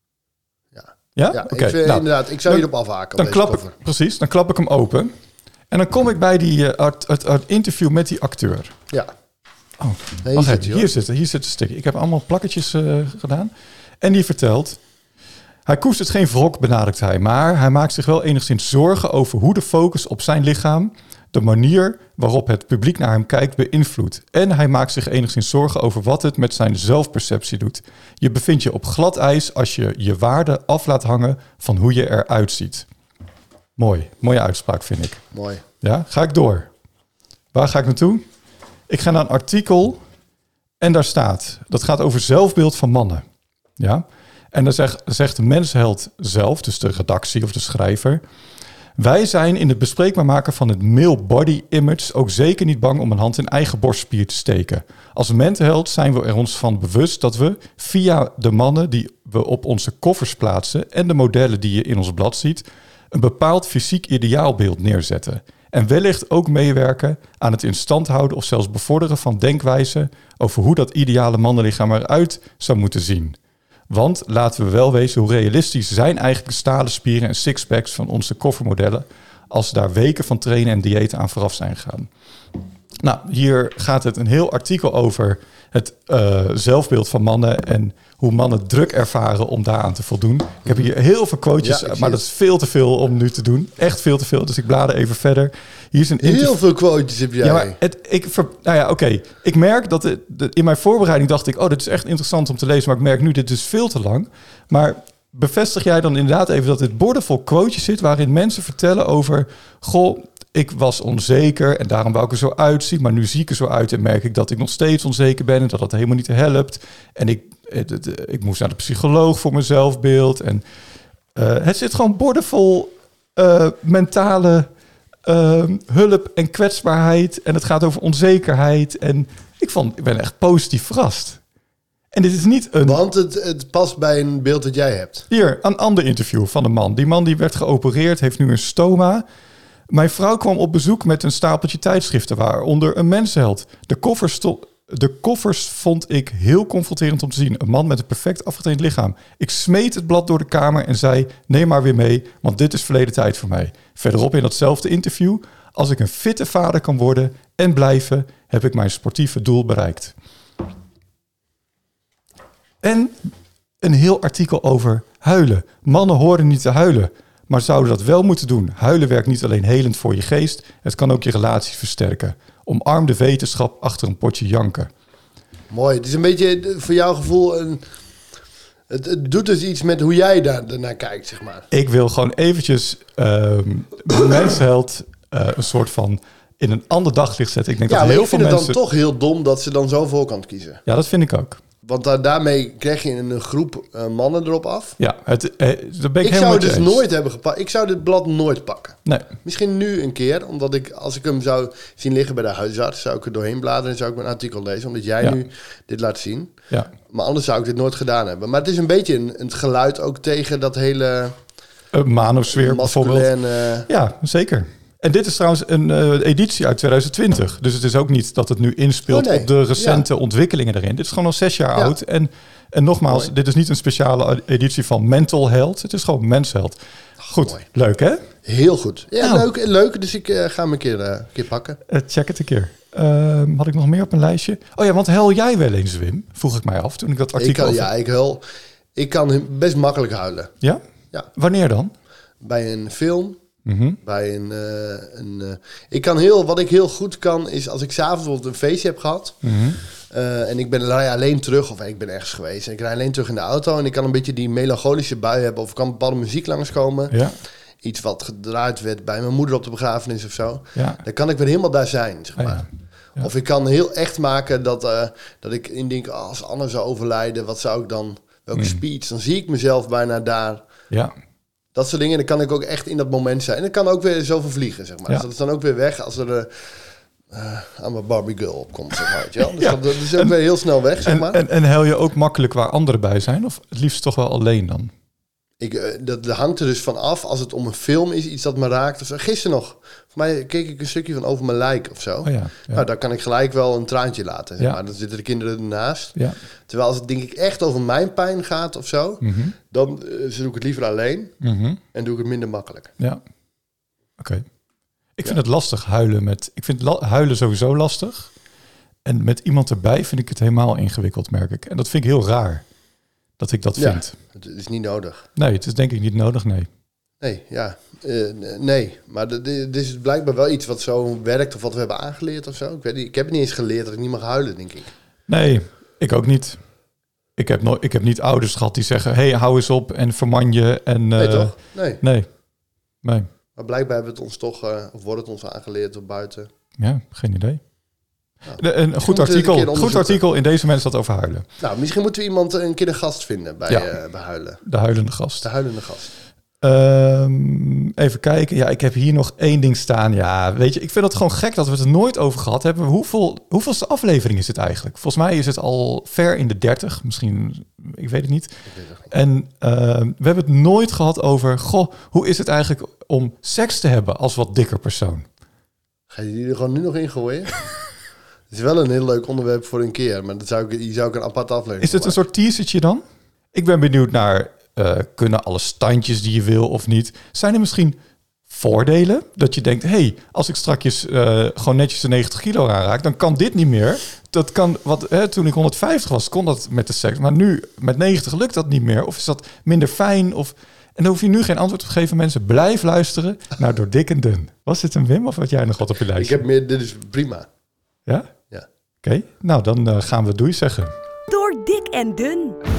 Speaker 2: Ja,
Speaker 1: Ja?
Speaker 2: ja
Speaker 1: Oké.
Speaker 2: ik vind,
Speaker 1: Nou,
Speaker 2: inderdaad, ik zou
Speaker 1: dan-
Speaker 2: hierop afhaken.
Speaker 1: Dan
Speaker 2: op deze
Speaker 1: klap ik,
Speaker 2: cover.
Speaker 1: precies, dan klap ik hem open. En dan kom ik bij die, uh, het, het, het interview met die acteur.
Speaker 2: Ja.
Speaker 1: Oh,
Speaker 2: Nee,
Speaker 1: wacht
Speaker 2: hier
Speaker 1: even,
Speaker 2: zit hij,
Speaker 1: hier
Speaker 2: hoor.
Speaker 1: zit, hier zit een stukje. Ik heb allemaal plakketjes uh, gedaan. En die vertelt... Hij koestert geen wrok, benadrukt hij. Maar hij maakt zich wel enigszins zorgen over hoe de focus op zijn lichaam... de manier waarop het publiek naar hem kijkt beïnvloedt. En hij maakt zich enigszins zorgen over wat het met zijn zelfperceptie doet. Je bevindt je op glad ijs als je je waarde af laat hangen van hoe je eruit ziet. Mooi, mooie uitspraak vind ik.
Speaker 2: Mooi.
Speaker 1: Ja, ga ik door. Waar ga ik naartoe? Ik ga naar een artikel en daar staat... dat gaat over zelfbeeld van mannen. Ja? En dan zegt, zegt de mensheld zelf, dus de redactie of de schrijver... Wij zijn in het bespreekbaar maken van het male body image ook zeker niet bang om een hand in eigen borstspier te steken. Als mensheld zijn we er ons van bewust dat we via de mannen die we op onze koffers plaatsen en de modellen die je in ons blad ziet, een bepaald fysiek ideaalbeeld neerzetten. En wellicht ook meewerken aan het in stand houden of zelfs bevorderen van denkwijzen over hoe dat ideale mannenlichaam eruit zou moeten zien. Want laten we wel wezen, hoe realistisch zijn eigenlijk de stalen spieren en sixpacks van onze koffermodellen als daar weken van trainen en diëten aan vooraf zijn gegaan. Nou, hier gaat het een heel artikel over het uh, zelfbeeld van mannen en hoe mannen druk ervaren om daaraan te voldoen. Ik heb hier heel veel quotejes,
Speaker 2: Ja, ik zie
Speaker 1: maar
Speaker 2: het.
Speaker 1: dat is veel te veel om nu te doen. Echt veel te veel, dus ik blader even verder. Hier is een interview.
Speaker 2: Heel veel quotes heb jij.
Speaker 1: Ja, maar het, ik, ver, nou ja, oké. Ik merk dat het, de, in mijn voorbereiding dacht ik... oh, dit is echt interessant om te lezen. Maar ik merk nu, dit is veel te lang. Maar bevestig jij dan inderdaad even dat dit bordevol quotejes zit... waarin mensen vertellen over... goh, ik was onzeker en daarom wou ik er zo uitzien... maar nu zie ik er zo uit en merk ik dat ik nog steeds onzeker ben... en dat dat helemaal niet helpt. En ik, het, het, ik moest naar de psycholoog voor mijn zelfbeeld. En uh, het zit gewoon bordevol uh, mentale... Uh, hulp en kwetsbaarheid. En het gaat over onzekerheid. En ik, vond, ik ben echt positief verrast. En dit is niet een...
Speaker 2: Want het, het past bij een beeld dat jij hebt.
Speaker 1: Hier, een ander interview van een man. Die man die werd geopereerd, heeft nu een stoma. Mijn vrouw kwam op bezoek met een stapeltje tijdschriften... waaronder een mensheld. De koffers, sto- de koffers vond ik heel confronterend om te zien. Een man met een perfect afgetraind lichaam. Ik smeet het blad door de kamer en zei... neem maar weer mee, want dit is verleden tijd voor mij. Verderop in datzelfde interview... als ik een fitte vader kan worden en blijven... heb ik mijn sportieve doel bereikt. En een heel artikel over huilen. Mannen horen niet te huilen... maar zouden dat wel moeten doen. Huilen werkt niet alleen helend voor je geest... het kan ook je relaties versterken. Omarm de wetenschap achter een potje janken.
Speaker 2: Mooi. Het is een beetje voor jouw gevoel... Een, het, het doet dus iets met hoe jij daar, daarnaar kijkt, zeg maar.
Speaker 1: Ik wil gewoon eventjes um, de mensheld uh, een soort van in een ander daglicht zetten. Ik denk
Speaker 2: Ja,
Speaker 1: dat
Speaker 2: maar
Speaker 1: heel
Speaker 2: ik
Speaker 1: veel
Speaker 2: vind het
Speaker 1: mensen...
Speaker 2: dan toch heel dom dat ze dan zo'n voorkant kiezen.
Speaker 1: Ja, dat vind ik ook.
Speaker 2: Want da- daarmee krijg je een groep uh, mannen erop af.
Speaker 1: Ja, het, eh, daar ben ik,
Speaker 2: Ik
Speaker 1: helemaal
Speaker 2: zou
Speaker 1: met je
Speaker 2: dus
Speaker 1: eens.
Speaker 2: nooit hebben gepakt. Ik zou dit blad nooit pakken.
Speaker 1: Nee,
Speaker 2: Misschien nu een keer, omdat ik, als ik hem zou zien liggen bij de huisarts, zou ik er doorheen bladeren en zou ik mijn artikel lezen, omdat jij
Speaker 1: Ja.
Speaker 2: nu dit laat zien.
Speaker 1: ja.
Speaker 2: Maar anders zou ik dit nooit gedaan hebben. Maar het is een beetje een, een geluid ook tegen dat hele
Speaker 1: Een manosfeer bijvoorbeeld.
Speaker 2: masculine...
Speaker 1: Ja, zeker. En dit is trouwens een uh, editie uit twintig twintig. Dus het is ook niet dat het nu inspeelt
Speaker 2: Oh, nee.
Speaker 1: op de recente ontwikkelingen erin. Dit is gewoon al zes jaar
Speaker 2: Ja.
Speaker 1: oud. En, en nogmaals,
Speaker 2: Mooi.
Speaker 1: dit is niet een speciale editie van Mental Health. Het is gewoon mensheld. Goed,
Speaker 2: mooi.
Speaker 1: leuk hè?
Speaker 2: Heel goed. Ja,
Speaker 1: Nou.
Speaker 2: leuk, leuk. Dus ik uh, ga hem een keer, uh, een keer pakken.
Speaker 1: Uh, check het een keer. Uh, had ik nog meer op mijn lijstje? Oh ja, want huil jij wel eens, Wim? Vroeg ik mij af toen ik dat
Speaker 2: Ik
Speaker 1: artikel...
Speaker 2: kan,
Speaker 1: over-
Speaker 2: ja, ik, huil, ik kan best makkelijk huilen.
Speaker 1: ja?
Speaker 2: Ja.
Speaker 1: Wanneer dan?
Speaker 2: Bij een film,
Speaker 1: Mm-hmm.
Speaker 2: Bij een, uh, een uh, ik kan heel, wat ik heel goed kan, is als ik s'avonds bijvoorbeeld een feestje heb gehad. Mm-hmm. Uh, en ik ben rij alleen terug, of ik ben ergens geweest. En ik rij alleen terug in de auto. En ik kan een beetje die melancholische bui hebben. Of er kan bepaalde muziek langskomen.
Speaker 1: Ja.
Speaker 2: Iets wat gedraaid werd bij mijn moeder op de begrafenis of zo.
Speaker 1: Ja.
Speaker 2: Dan kan ik weer helemaal daar zijn, zeg maar.
Speaker 1: Ah, ja. Ja.
Speaker 2: Of ik kan heel echt maken dat, uh, dat ik in denk, oh, als Anne zou overlijden, wat zou ik dan, welke mm. speech? Dan zie ik mezelf bijna daar.
Speaker 1: Ja.
Speaker 2: Dat soort dingen, dan kan ik ook echt in dat moment zijn. En dan kan ook weer zo vervliegen, zeg maar.
Speaker 1: Ja.
Speaker 2: Dus dat is dan ook weer weg als er uh, uh, aan mijn Barbie girl opkomt, zeg maar. Weet je wel? Dus
Speaker 1: ja.
Speaker 2: dat, dat is ook en, weer heel snel weg, zeg maar.
Speaker 1: En, en, en huil je ook makkelijk waar anderen bij zijn? Of het liefst toch wel alleen dan?
Speaker 2: Ik, uh, dat, dat hangt er dus van af als het om een film is, iets dat me raakt. Of zo. Gisteren nog, voor mij keek ik een stukje van Over mijn lijk of zo.
Speaker 1: Oh ja, ja.
Speaker 2: Nou, daar kan ik gelijk wel een traantje laten. Zeg
Speaker 1: ja.
Speaker 2: maar. Dan zitten de kinderen ernaast.
Speaker 1: Ja.
Speaker 2: Terwijl als het denk ik echt over mijn pijn gaat of zo,
Speaker 1: Mm-hmm.
Speaker 2: dan uh, doe ik het liever alleen
Speaker 1: mm-hmm.
Speaker 2: en doe ik het minder makkelijk.
Speaker 1: Ja, oké. Okay. Ik vind ja. het lastig huilen met. Ik vind la- huilen sowieso lastig. En met iemand erbij vind ik het helemaal ingewikkeld, merk ik. En dat vind ik heel raar. Dat ik dat
Speaker 2: ja,
Speaker 1: vind.
Speaker 2: Het is niet nodig.
Speaker 1: Nee, het is denk ik niet nodig, nee.
Speaker 2: Nee, ja. Uh, nee, maar dit is blijkbaar wel iets wat zo werkt of wat we hebben aangeleerd of zo. Ik weet niet, ik heb het niet eens geleerd dat ik niet mag huilen, denk ik.
Speaker 1: Nee, ik ook niet. Ik heb, no- ik heb niet ouders gehad die zeggen, hey, hou eens op en verman je. En, uh,
Speaker 2: nee, toch? Nee.
Speaker 1: Nee. Nee.
Speaker 2: Maar blijkbaar hebben we het ons toch, uh, of wordt het ons aangeleerd op buiten.
Speaker 1: Ja, geen idee. Nou, een goed artikel, een goed artikel in deze mensen staat over huilen.
Speaker 2: Nou, misschien moeten we iemand een keer een gast vinden bij, ja. uh, bij huilen.
Speaker 1: De huilende gast.
Speaker 2: De huilende gast.
Speaker 1: Um, even kijken. Ja, ik heb hier nog één ding staan. Ja, weet je, ik vind het gewoon gek dat we het er nooit over gehad hebben. Hoeveel, hoeveelste aflevering is het eigenlijk? Volgens mij is het al ver in de dertig. Misschien, ik weet het niet.
Speaker 2: Weet het niet.
Speaker 1: En uh, we hebben het nooit gehad over, goh, hoe is het eigenlijk om seks te hebben als wat dikker persoon?
Speaker 2: Ga je die er gewoon nu nog in gooien? Het is wel een heel leuk onderwerp voor een keer, maar dat zou ik, die zou ik een apart aflevering
Speaker 1: Is het een soort teasertje dan? Ik ben benieuwd naar, uh, kunnen alle standjes die je wil of niet? Zijn er misschien voordelen? Dat je denkt, hey, als ik strakjes uh, gewoon netjes de negentig kilo aanraak, dan kan dit niet meer. Dat kan, wat, hè, toen ik honderdvijftig was, kon dat met de seks. Maar nu, met negentig lukt dat niet meer. Of is dat minder fijn? Of... En dan hoef je nu geen antwoord te geven. Mensen, blijf luisteren naar Door Dik en Dun. Was dit een Wim of had jij nog wat op je lijstje?
Speaker 2: Ik heb meer, dit is prima.
Speaker 1: Ja?
Speaker 2: Ja.
Speaker 1: Oké, okay. Nou dan uh, gaan we doei zeggen.
Speaker 3: Door Dik en Dun.